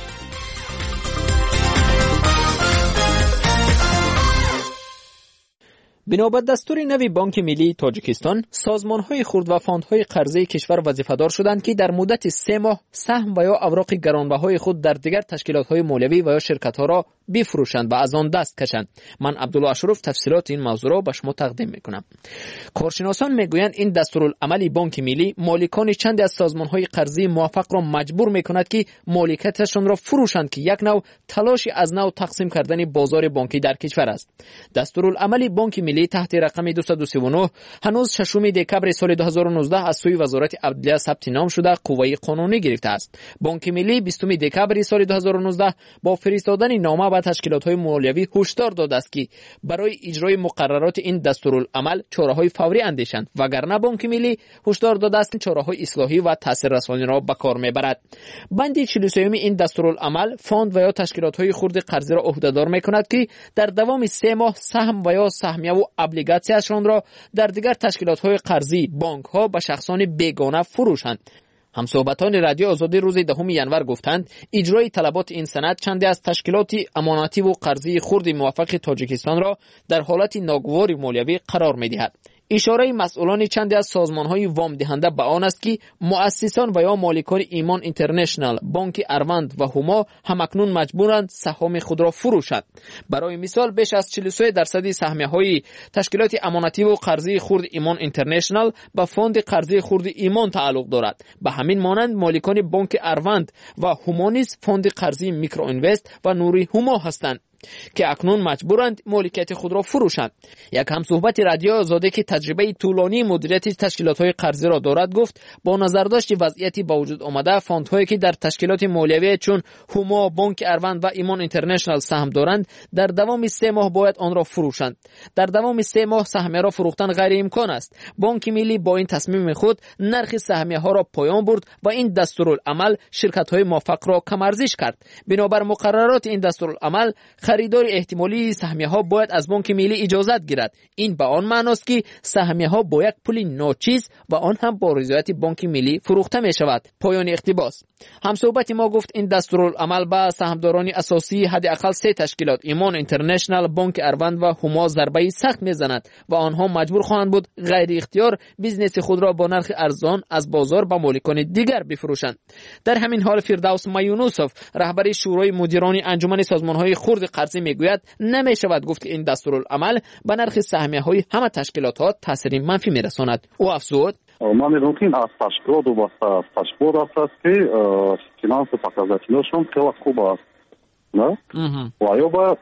بنابر دستور نوی بانک ملی تاجیکستان، سازمان‌های خرد و فاندهای قرضه کشور وظیفه‌دار شدند که در مدت سه ماه سهم و یا اوراق گرانبهای خود در دیگر تشکیلات‌های مالیوی و یا شرکت‌ها را بفروشند و از آن دست کشند. من عبدالله اشرف تفصیلات این موضوع را به شما تقدیم می‌کنم. کارشناسان می‌گویند این دستورالعمل بانک ملی مالکان چند از سازمان‌های قرضه موفق را مجبور می‌کند که مالکیتشان را فروشند که یک نوع تلاش از نو تقسیم کردن بازار بانکی در کشور است. دستورالعمل بانک ملی تحت رقم دویست و سی و نه هنوز ششم دکبر سال دو هزار و نوزده از سوی وزارت عدلیه ثبت نام شده قوه قانونی گرفته است. بانک ملی بیستم دکبر سال دو هزار و نوزده با فرستادن نامه به تشکیلات‌های مالیوی هشدار داده است که برای اجرای مقررات این دستورالعمل چاره‌های فوری اندیشند، وگرنه بانک ملی هشدار داده است چاره‌های اصلاحی و تاثیررسانی را به کار میبرد. بند چهل و سه این دستورالعمل فاند و یا تشکیلات‌های خرد قرضه را عهده‌دار می‌کند که در دوام سه ماه سهم و یا سهمیه و ابلیگاسیونشان را در دیگر تشکیلات‌های قرضی بانک‌ها به شخصان بیگانه فروشند. همصحبتان رادیو آزادی روز دهم ینور گفتند اجرای طلبات این سند چندی از تشکیلات امانتی و قرضی خرد موفق تاجیکستان را در حالت ناگوار مالیوی قرار می‌دهد. اشاره مسئولان چندی از سازمان‌های وام دهنده به آن است که مؤسسان و یا مالکان ایمان اینترنشنال، بانک اروند و هما همکنون مجبورند سهام خود را فروشند. برای مثال بیش از چهل و سه درصد سهمیه‌های تشکیلات امانتی و قرضی خرد ایمان اینترنشنال به فاند قرضی خرد ایمان تعلق دارد. به همین مانند مالکان بانک اروند و هما نیز فاند قرضی میکرو اینوست و نوری هما هستند که اکنون مجبورند مالکیت خود را فروشند. یک همصحبت رادیو آزادی که تجربه طولانی مدیریت تشکیلات‌های قرضی را دارد گفت با نظرداشت وضعیتی با وجود آمده فاندهایی که در تشکیلات مالیوی چون هما، بانک اروند و ایمان اینترنشنال سهم دارند در دوام سه ماه باید آن را فروشند. در دوام سه ماه سهمیه را فروختن غیر امکان است. بانک ملی با این تصمیم خود نرخ سهمیه ها را پایان برد و این دستورالعمل شرکت‌های موفق را کم ارزش کرد. بنابر مقررات این دستورالعمل خریدار احتمالی سهمیه ها باید از بانک ملی اجازت گیرد. این به آن معنی است که سهمیه ها با یک پول ناچیز و آن هم با رضایت بانک ملی فروخته می شود. پایان اقتباس. همصحبت ما گفت این دستورالعمل به سهامداران اساسی حداقل سه تشکیلات ایمان اینترنشنال، بانک اروند و هما ضربه سخت میزند و آنها مجبور خواهند بود غیر اختیار بیزنس خود را با نرخ ارزان از بازار به مالکان دیگر بفروشند. در همین حال فردوس مایونوسوف رهبر شورای مدیران انجمن سازمان‌های خرد قرضی میگوید نمی شود گفت که این دستورالعمل به نرخ سهمیه های همه تشکیلات تاثیر منفی میرساند. او افزود ما می‌دونیم از تشکیلات و تشکیلات است که فینانس показателяшон خیلی خوب است. نه؟ و یا با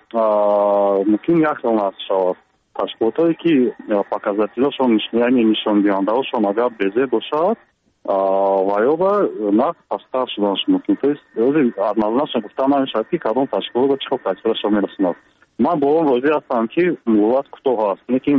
ممکن یک سال شود تشکیلاتی که показателяшон یعنی نشان دهنده‌هاشون اگر بزرگ باشد و یا با نرخ پستر شدنش ممکن است. однозначно گفتم نمی‌شود که کدام تشکیلات چه تاثیرش می‌رساند. من با اون راضی هستم که مدت کوتاه است. لیکن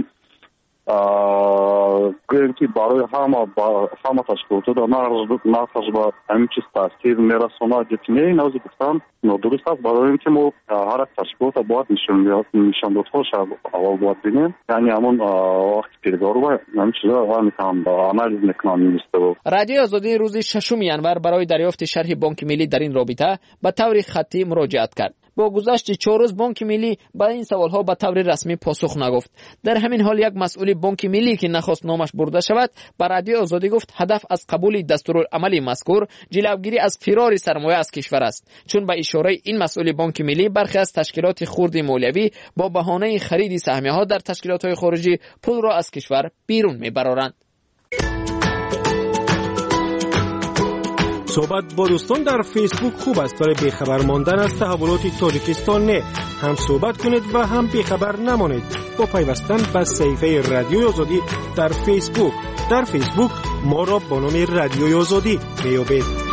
گویم که برای همه همه تشکیلات در نرخش با همین چیز تاثیر می‌رساند دیگه نوزی گفتم نادرست است. برای اینکه ما هر یک تشکیلات باید نشان نشان داده‌اش اول باید ببینیم، یعنی همون وقت پیگار و همین چیزا رو می‌تونم آنالیز می‌کنم. رادیو آزادی روز ششم ینور برای دریافت شرح بانک ملی در این رابطه به طور خطی مراجعت کرد. با گذشت چهار روز بانک ملی با این سوالها به طور رسمی پاسخ نگفت. در همین حال یک مسئول بانک ملی که نخواست نامش برده شود به رادیو آزادی گفت هدف از قبول دستورالعمل مذکور جلوگیری از فرار سرمایه از کشور است، چون به اشاره این مسئول بانک ملی برخی از تشکیلات خرد مالیوی با بهانه خرید سهمیه ها در تشکیلات خارجی پول را از کشور بیرون میبرند. صحبت با دوستان در فیسبوک خوب است ولی بیخبر ماندن از تحولات تاجیکستان نه. هم صحبت کنید و هم بیخبر نمانید با پیوستن به صفحه رادیوی آزادی در فیسبوک. در فیسبوک ما را با نام رادیوی آزادی میابید.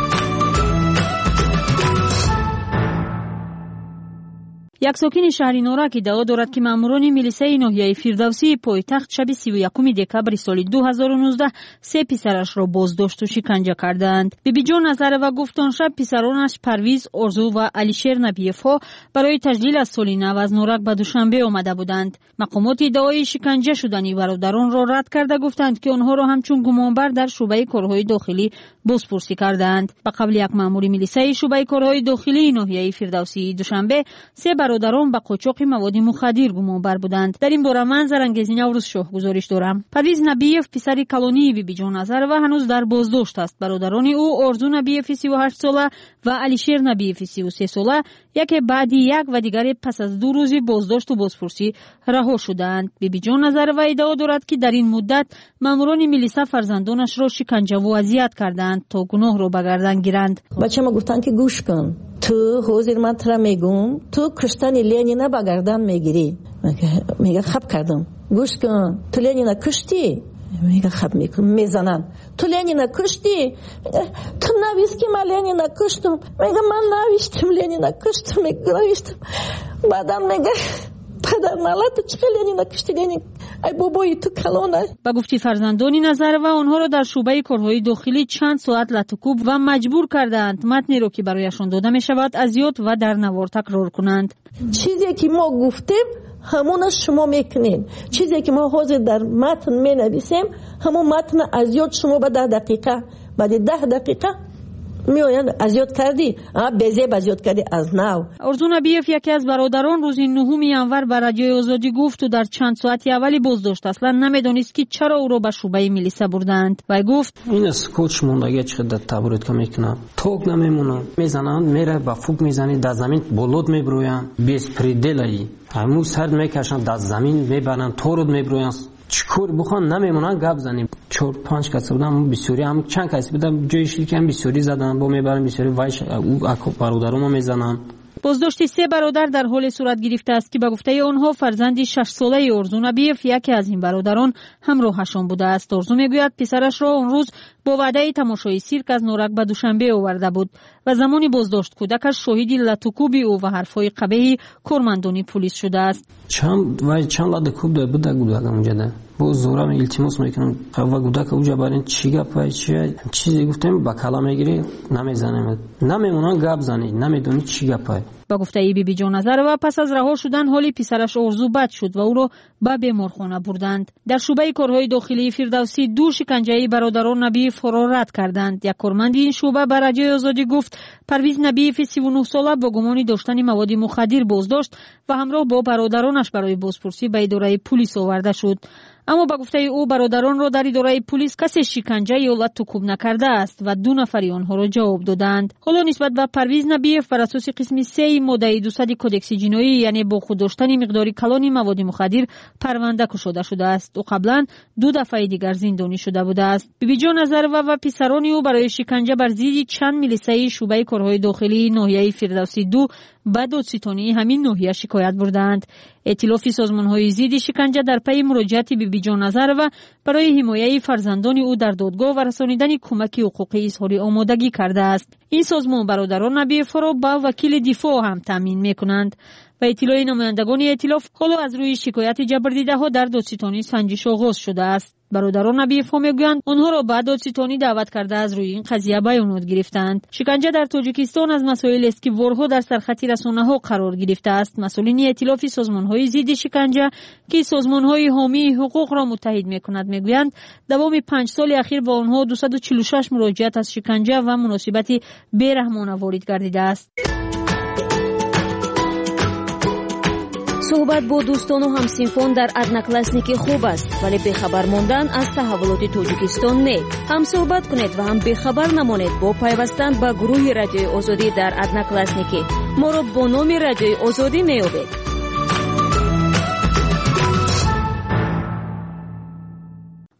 یک ساکن شهر نورک ادعا دارد که ماموران میلیسای ناحیه فردوسی پایتخت شب سی و یکم دکبر سال دو هزار و نوزده سه پسرش را بازداشت و شکنجه کردند. بیبی جان نظرова گفتند شب پسرانش پرویز، آرزو و علیشیر نبیف‌ها برای تجلیل از سال نو از نورک به دوشنبه آمده بودند. مقامات ادعای شکنجه شدنی برادران را رد کرده گفتند که آنها را همچون گمانبر در شعبه کارهای داخلی بازپرسی کردند. به قبل یک مامور میلیسای شعبه کارهای داخلی ناحیه فردوسی دوشنبه سه برادران به قاچاق مواد مخدر گمانبر بودند. در این باره من زرانگیز نوروز شاه گزارش دارم. پرویز نبیف پسر کلونی بیبی جان نظرова هنوز در بازداشت است. برادران او آرزو نبیف سی و هشت ساله و علیشیر نبیف سی و سه ساله یکی بعد یک و دیگری پس از دو روز بازداشت و بازپرسی رها شدند. بیبی جان نظرова ادعا دارد که در این مدت ماموران میلیسا فرزندانش را شکنجه و اذیت کردند تا گناه را به گردن گیرند. بچه ما گفتن که گوش کن، تو حاضر من ترا میگم تو کشتن لنینا به گردن میگیری. میگه خب کردم. گوش کن، تو لنینا کشتی؟ میگه خب میکنم. میزنن تو لنینا کشتی؟ تو نویس که من لنینا کشتم. میگه من نوشتم لنینا کشتم. میگه نوشتم. بعدم میگه پدر ملت چه لنینا کشتی؟ لنین ای بابای تو کلانه. با گفتی فرزندانی نظرова آنها را در شعبه کارهای داخلی چند ساعت لطوکوب و مجبور کردند متنی را که برایشان داده می شود اذیت و در نوار تکرار کنند. چیزی که ما گفتیم همونش شما میکنین. چیزی که ما حاضر در متن می نویسیم همون متن اذیت شما به ده دقیقه بعد ده دقیقه میآیند اذیت کردی، آ بزه اذیت کردی از نو. آرزو نبیف یکی از برادران روز نهم ینور به رادیوی آزادی گفت و در چند ساعت اولی بازداشت اصلا نمیدانست که چرا او را به شعبه میلیسا بردند. و گفت این اسکوچ موندگی چقدر تبرید که میکنم توک نمیمونه میزنند میره با فوق میزنی در زمین بولود میبرویند بیس پریدلایی همون سرد میکشند در زمین میبرند تورد میبرویند چکور بخوان نمیمونن گپ زنیم. چهار پنج کس بودم بسیاری هم چند کس بودم جایش که هم بسیاری زدن با میبرن بسیاری وایش او اکو برادرامو میزنن. بازداشت سه برادر در حال صورت گرفته است که به گفته آنها فرزندی شش ساله آرزو نبیف یکی از این برادران همراهشان بوده است. آرزو میگوید پسرش را اون روز با وعده تماشای سیرک از نورک به دوشنبه آورده بود و زمانی بازداشت کودکش شاهدی لطوکوبی او و حرفهای قبیح کارمندان پلیس شده است. چند وای چند لطوکوب ده بود گودک اونجا ده با زورم التماس میکنم و گودک اونجا برین چی گپ وای چی چیزی گفتم با کلا میگیری نمیزنه نمیمونن گپ زنی نمیدونی چی گپ. با گفته ای بیبی جان نظرова پس از رها شدن حالی پسرش آرزو بد شد و او را به بیمارخانه بردند. در شعبه کارهای داخلی فردوسی دو شکنجه برادران نبیف را رد کردند. یک کارمند این شعبه به رادیوی آزادی گفت پرویز نبیف سی و نه ساله با گمان داشتن مواد مخدر بازداشت و همراه با برادرانش برای بازپرسی به اداره پلیس آورده شد. اما با گفته او برادران را در اداره پلیس کسی شکنجه یا لطوکوب نکرده است و دو نفری آنها را جواب دادند. حالا نسبت به پرویز نبیف بر اساس قسم سه ماده دویست کودکس جنایی یعنی با خود داشتن مقداری کلان مواد مخدر پرونده گشوده شده است و قبلا دو دفعه دیگر زندانی شده بوده است. بیبی جان نظرова و پسران او برای شکنجه بر ضد چند میلیسای شعبه کارهای داخلی ناحیه فردوسی دو به دادستانی همین ناحیه شکایت بردند. ائتلاف سازمان‌های ضد شکنجه در پی مراجعت بیبی جان نظرова برای حمایت فرزندان او در دادگاه و رسانیدن کمک حقوقی اظهار آمادگی کرده است. این سازمان برادران نبیف را با وکیل دفاع هم تامین می‌کنند. و اطلاع نمایندگان ائتلاف حالا از روی شکایت جبردیده‌ها در دادستانی سنجش آغاز شده است. برادران نبیف میگویند آنها را به دادستانی دعوت کرده از روی این قضیه بیانات گرفتند. شکنجه در تاجیکستان از مسائل است که وارها در سرخط رسانه‌ها قرار گرفته است. مسئولین ائتلاف سازمان‌های ضد شکنجه که سازمان‌های حامی حقوق را متحد می‌کند میگویند دوام پنج سال اخیر با آنها دویست و چهل و شش مراجعت از شکنجه و مناسبت بی‌رحمانه وارد گردیده است. صحبت با دوستان و همسنفان در одноклассники خوب است ولی بخبر ماندن از تحولات تاجیکستان نه. هم صحبت کنید و هم بخبر نمانید با پیوستن به گروه رادیوی آزادی در одноклассники. ما را با نام رادیوی آزادی میابید.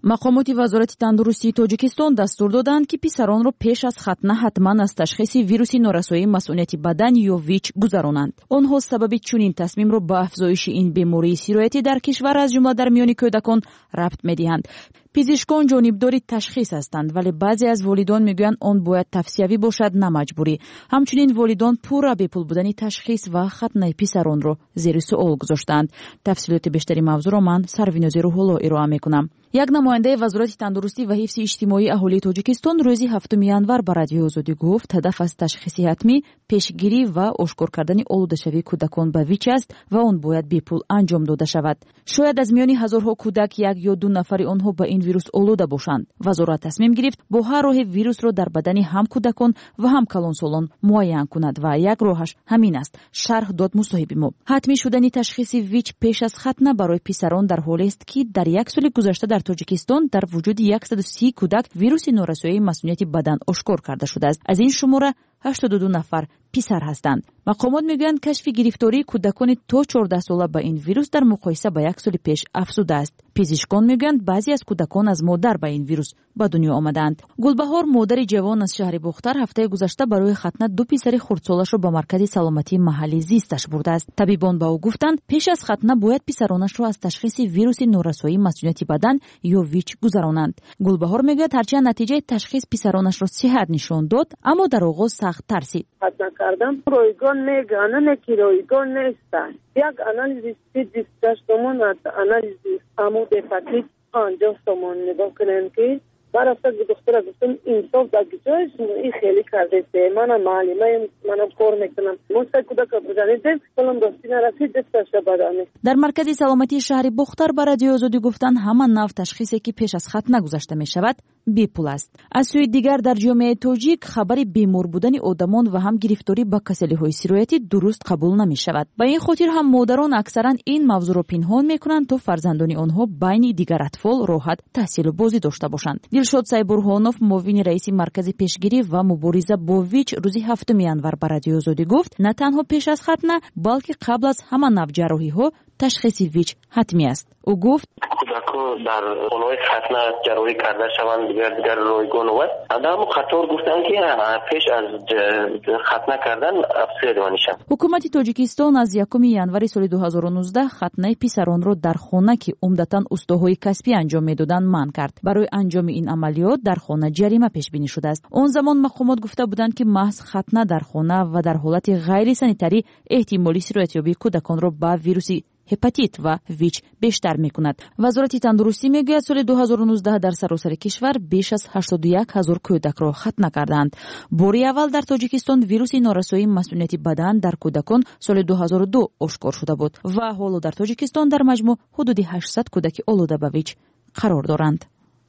مقامات وزارت تندرستی تاجیکستان دستور دادند که پسران را پیش از ختنه حتما از تشخیص ویروس نارسایی مسئولیت بدن یا ویچ گذرانند. آنها سبب چنین تصمیم را به افزایش این بیماری سرایتی در کشور از جمله در میان کودکان ربط می‌دهند. پزشکان جانبدار تشخیص هستند، ولی بعضی از والدان میگویند آن باید توصیوی باشد نه مجبوری. همچنین والدان پورا بپول بودن تشخیص و ختنه پسران را زیر سوال گذاشتند. تفصیلات بیشتری موضوع را من سرویناز روح‌الله ارائه میکنم. یک نماینده وزارت تندرستی و حفظ اجتماعی اهالی تاجیکستان روز هفتم ینور به رادیو آزادی گفت هدف از تشخیص حتمی پیشگیری و آشکار کردن آلوده‌شوی کودکان به ویچ است و آن باید بیپول انجام داده شود. شاید از میان هزارها کودک یک یا دو نفر آنها به این ویروس آلوده باشند. وزارت تصمیم گرفت با هر راه ویروس را در بدن هم کودکان و هم کلانسالان معاین کند و یک راهش همین است. شرح داد مصاحب ما. حتمی شدن تشخیص ویچ پیش از ختنه برای پسران در حالی است که در یک سال گذشته در تاجیکستان در وجود صد و سی کودک ویروس نارسایی مسئولیت بدن آشکار کرده شده است. از این شماره هشتاد و دو نفر پسر هستند. مقامات میگویند کشف گرفتاری کودکان تا چهارده ساله با این ویروس در مقایسه با یک سال پیش افزوده است. پزشکان میگویند بعضی از کودکان از مادر با این ویروس به دنیا آمدند. گلبهار مادر جوان از شهر بختر هفته گذشته برای ختنه دو پسر خردسالش را به مرکز سلامتی محلی زیستش برده است. طبیبان به او گفتند پیش از ختنه باید پسرانش را از تشخیص ویروس نارسایی مسئولیت بدن یا ویچ گذرانند. گلبهار میگوید هرچند نتیجه تشخیص پسرانش را صحت نشان داد، اما در آغاز سخت ترسید. ختنه کردم رایگان میگن که رایگان نیستن. یک آنالیز بیست و هشت تومان آنالیز عمود هپاتیت پنجاه تومان نگاه کنن که برای به دکتر گفتم انصاف در جایش این خیلی کرده است. من معلمه منم کار میکنم. مست کودک بزنیدم کلم دستی نرسید دستش بدانه. در مرکز سلامتی شهر بختر برای رادیو آزادی گفتند همان نوع تشخیصی که پیش از ختنه گذاشته می شود بی پول است. از سوی دیگر در جامعه تاجیک خبری بیمار بودن آدمان و هم گرفتاری با کسلی‌های سرایتی درست قبول نمی شود. با این خاطر هم مادران اکثرا این موضوع را پنهان میکنند تا فرزندان آنها بین دیگر اطفال راحت تحصیل و بازی داشته باشند. دلشاد سایبورهانوف معاون رئیس مرکز پیشگیری و مبارزه با ویچ روز هفتم ینور به رادیو آزادی گفت نه تنها پیش از ختنه بلکه قبل از همان نوع جراحی ها تشخیص ویچ حتمی است. او گفت کودکان در خانه‌های ختنه جراحی کرده شوند دیگر دیگر رایگان و آدم خطر گفتن که پیش از ختنه کردن افسرده میشن. حکومت تاجیکستان از یکم ینور سال دو هزار و نوزده ختنه پسران را در خانه که عمدتاً اسطوهای کسبی انجام میدادند منع کرد. برای انجام این عملیات در خانه جریمه پیش بینی شده است. آن زمان مقامات گفته بودند که محض ختنه در خانه و در حالت غیر سانیتری احتمالی سرایت‌یابی کودکان را با ویروس هپاتیت و ویچ بیشتر می کند. وزارت تندرستی میگوید سال دو هزار و نوزده در سراسر کشور بیش از هشتاد و یک هزار کودک را ختنه کردند. باری اول در تاجیکستان ویروس نارسایی مسئولیت بدن در کودکان سال دو هزار و دو آشکار شده بود و حالا در تاجیکستان در مجموع حدود هشتصد کودک آلوده به ویچ قرار دارند.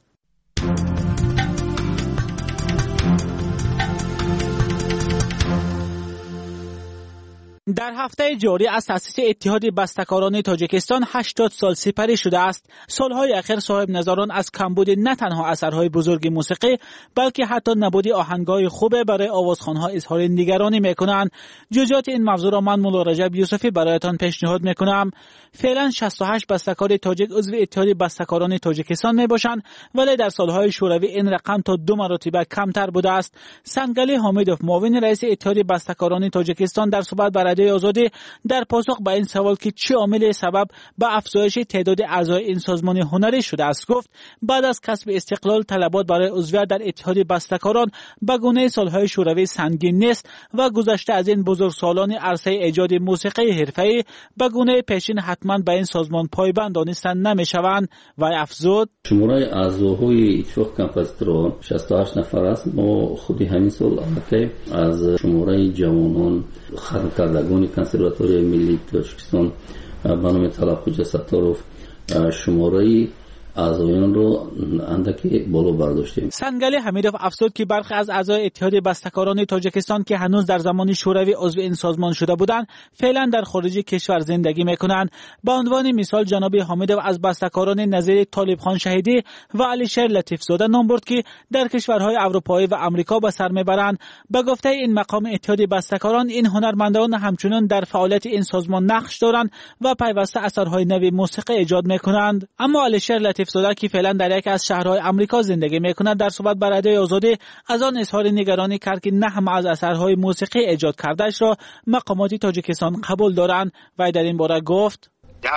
در هفته جاری از تأسیس اتحاد بسته‌کاران تاجیکستان هشتاد سال سپری شده است. سالهای اخیر صاحب نظران از کمبود نه تنها اثرهای بزرگ موسیقی بلکه حتی نبود آهنگ‌های خوب برای آوازخوان‌ها اظهار نگرانی می‌کنند. جزئیات این موضوع را من مولا رجب یوسفی برایتان پیشنهاد می‌کنم. فعلا شصت و هشت بسته‌کار تاجیک عضو اتحاد بسته‌کاران تاجیکستان میباشند، ولی در سالهای شوروی این رقم تا دو مرتبه کمتر بوده است. سنگلی حامدوف معاون رئیس اتحاد بسته‌کاران تاجیکستان در صحبت با رادیو آزادی در پاسخ به این سوال که چه عامل سبب به افزایش تعداد اعضای این سازمان هنری شده است گفت بعد از کسب استقلال طلبات برای عضویت در اتحاد بسته‌کاران به گونه سالهای شوروی سنگین نیست و گذشته از این بزرگسالان عرصه ایجاد موسیقی حرفه‌ای به گونه پیشین حتما به این سازمان پایبند دانسته نمی‌شوند و افزود شماره اعضاهای اتحاد کمپوزیتوران شصت و هشت نفر است. ما خودی همین سال که از شماره جوانان خرم کردگان کنسرواتوری ملی تاجیکستان به نام طلب خوجا ستاروف شماره اعضایان رو اندکی بالا برداشتیم. سنگلی حمیدوف افزود که برخی از اعضای اتحاد بسته‌کاران تاجیکستان که هنوز در زمان شوروی عضو این سازمان شده بودند فعلا در خارج کشور زندگی میکنند. به عنوان مثال جناب حمیدوف از بسته‌کاران نظیر طالب خان شهیدی و علیشیر لطیف زاده نام برد که در کشورهای اروپایی و آمریکا به سر میبرند. به گفته این مقام اتحاد بسته‌کاران این هنرمندان همچنان در فعالیت این سازمان نقش دارند و پیوسته اثرهای نوی موسیقی ایجاد میکنند. اما علیشیر لطیف زاده که فعلا در یک از شهرهای آمریکا زندگی میکند در صحبت با رادیوی آزادی از آن اظهار نگرانی کرد که نه همه از اثرهای موسیقی ایجاد کردهش را مقامات تاجیکستان قبول دارند و در این باره گفت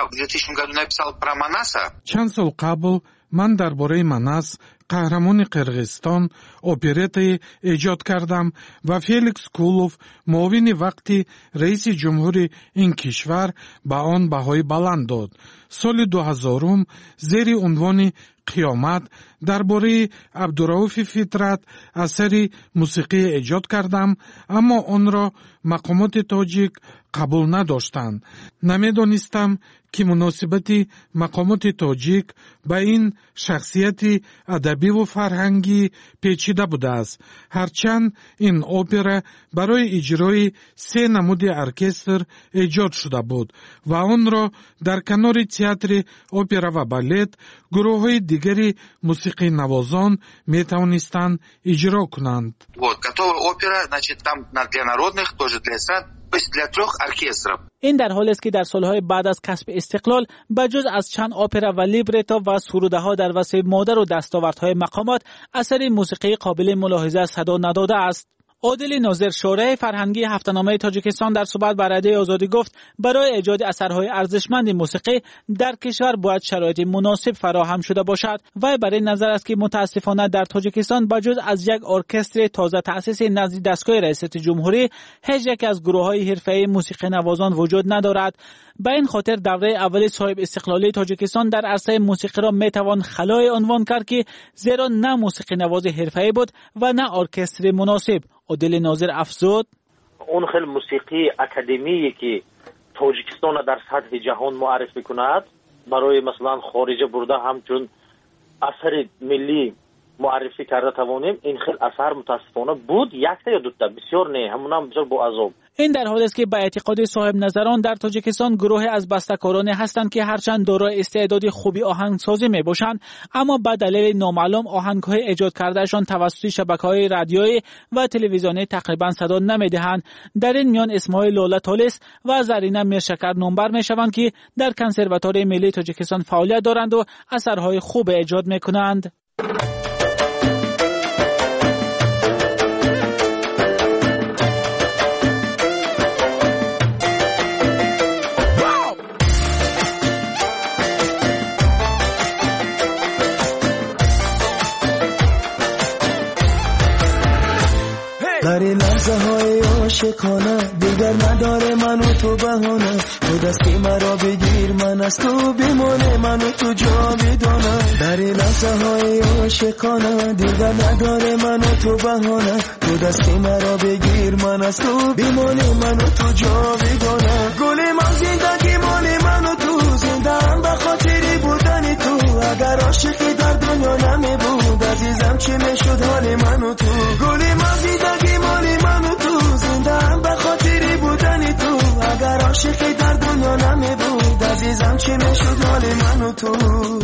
چند سال قبل من درباره مناس قهرمان قرغیزستان оперетаи ایجاد کردم و فیلیکس کولوف معاون وقتی رئیس جمهوری این کشور به آن بهای بلند داد. سال دو هزارم زیر عنوان قیامت درباره عبدالرؤوف فطرت اثری موسیقی ایجاد کردم، اما آن را مقامات تاجیک قبول نداشتند. نمیدانستم که مناسبت مقامات تاجیک به این شخصیت ادبی و فرهنگی پیچیده بوده است. هرچند این اپرا برای اجرای سه نمود ارکستر ایجاد شده بود و آن را در کنار تئاتر اپرا و بالت گروه‌های دیگری موسیقی نوازان می توانستند اجرا کنند. Вот, готовая опера, значит, там для народных, тоже для эстрад, то есть для трех оркестров. این در حالی است که در سالهای بعد از کسب استقلال بجز از چند اپرا و لیبرتو و سروده ها در وصف مادر و دستاوردهای مقامات اثری موسیقی قابل ملاحظه صدا نداده است. عادل ناظر شورای فرهنگی هفته‌نامه تاجیکستان در صحبت با رادیوی آزادی گفت برای ایجاد اثرهای ارزشمند موسیقی در کشور باید شرایط مناسب فراهم شده باشد و برای نظر است که متاسفانه در تاجیکستان بجز از یک ارکستر تازه تأسیس نزد دستگاه ریاست جمهوری هیچ یک از گروه‌های حرفه‌ای موسیقی نوازان وجود ندارد. به این خاطر دوره اول صاحب استقلالی تاجیکستان در عرصه موسیقی را میتوان خلای عنوان کرد که زیرا نه موسیقی نواز حرفه‌ای بود و نه ارکستر مناسب. عادل ناظر افزود اون خیلی موسیقی اکادمیایی که تاجیکستان در سطح جهان معرفی کند برای مثلا خارجه برده همچون اثر ملی معرفی کرده توانیم، این خیلی اثر متاسفانه بود یک تا یا دو تا، بسیار نه، همون هم بسیار با عذاب. این در حالی است که به اعتقاد صاحب نظران در تاجیکستان گروه از بسته‌کارانی هستند که هرچند دارای استعداد خوبی آهنگسازی میباشند اما به دلیل نامعلوم آهنگ‌های ایجاد کردهشان توسط شبکه‌های رادیویی و تلویزیونی تقریبا صدا نمیدهند. در این میان اسماعیل لاله طالس و زرینه میرشکر نامبر میشوند که در کنسرواتوار ملی تاجیکستان فعالیت دارند و اثرهای خوب ایجاد میکنند. در این لحظه های عاشقانه دیگر نداره من و تو بهانه، تو دستی مرا بگیر من از تو بیمونه، من و تو جاودانه. در این لحظه های عاشقانه دیگر نداره من و تو بهانه، تو دستی مرا بگیر من از تو بیمونه، من و تو جاودانه. گل من زندگی مال من و تو، زنده هم به خاطری بودن تو. اگر عاشقی در دنیا نمی بود عزیزم چی میشد حال من و تو. گل من زندگی مال من و تو، زنده هم به خاطری بودن تو. اگر عاشقی در دنیا نمی بود عزیزم چی میشد حال من و تو.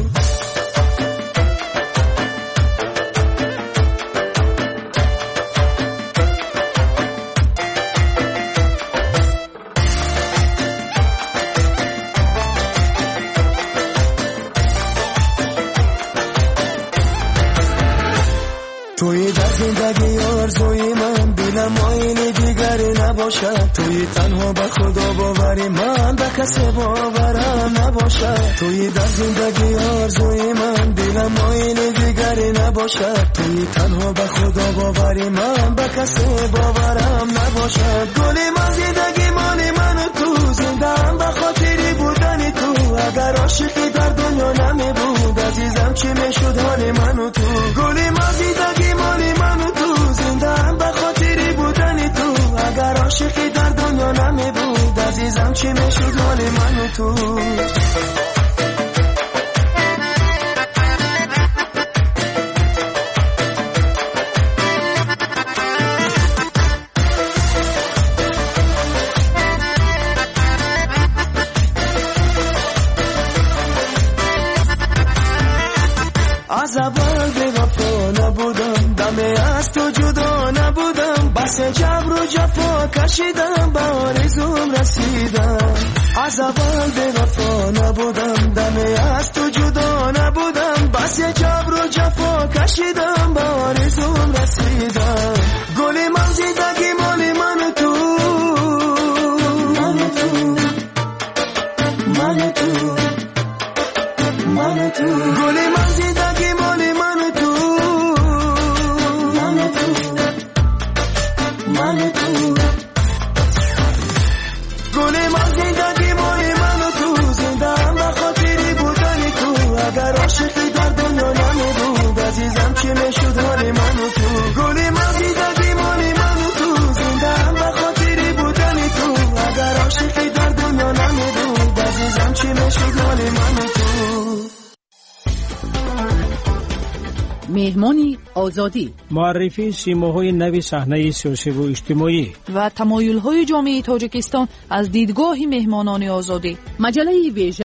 توی در زندگی آرزوی من دلم آینه دیگری نباشد، توی تنها به خدا باوری من به کسی باورم نباشد. توی در زندگی آرزوی من دلم آینه دیگری نباشد، توی تنها به خدا باوری من به کسی باورم نباشد. گل من زندگی مال من و تو، زنده هم به خاطری بودن تو. اگر عاشقی در دنیا نمی بود عزیزم چی میشد حال من و تو. گل من زندگی مال من و تو، زنده هم به خاطری بودن تو. اگر عاشقی در دنیا نمی بود عزیزم چی میشد حال من و تو. از اول به وفا نبودم، دم از تو جدا نبودم، بس جبر و جفا کشیدم به آرزوم رسیدم. از اول به وفا نبودم، دم از تو جدا نبودم، دست جبر و جفا کشیدم به آرزوم رسیدم گل من زندگی مال من و تو من و تو من و تو من و تو گل من زندگی مال من و تو من و تو من و تو گل من زندگی مال من و تو زنده هم به خاطری بودن تو اگر عاشقی در دنیا نمیبود عزیزم چی میشد حال من و تو گل من زندگی مال من و تو زنده هم به خاطری بودن تو اگر عاشقی در دنیا نمیبود عزیزم چی میشد حال من و تو مهمانی آزادی معرفی سیماهای نوی صحنه سیاسی و اجتماعی و تمایل‌های جامعه تاجیکستان از دیدگاه مهمانان آزادی. مجله ویژه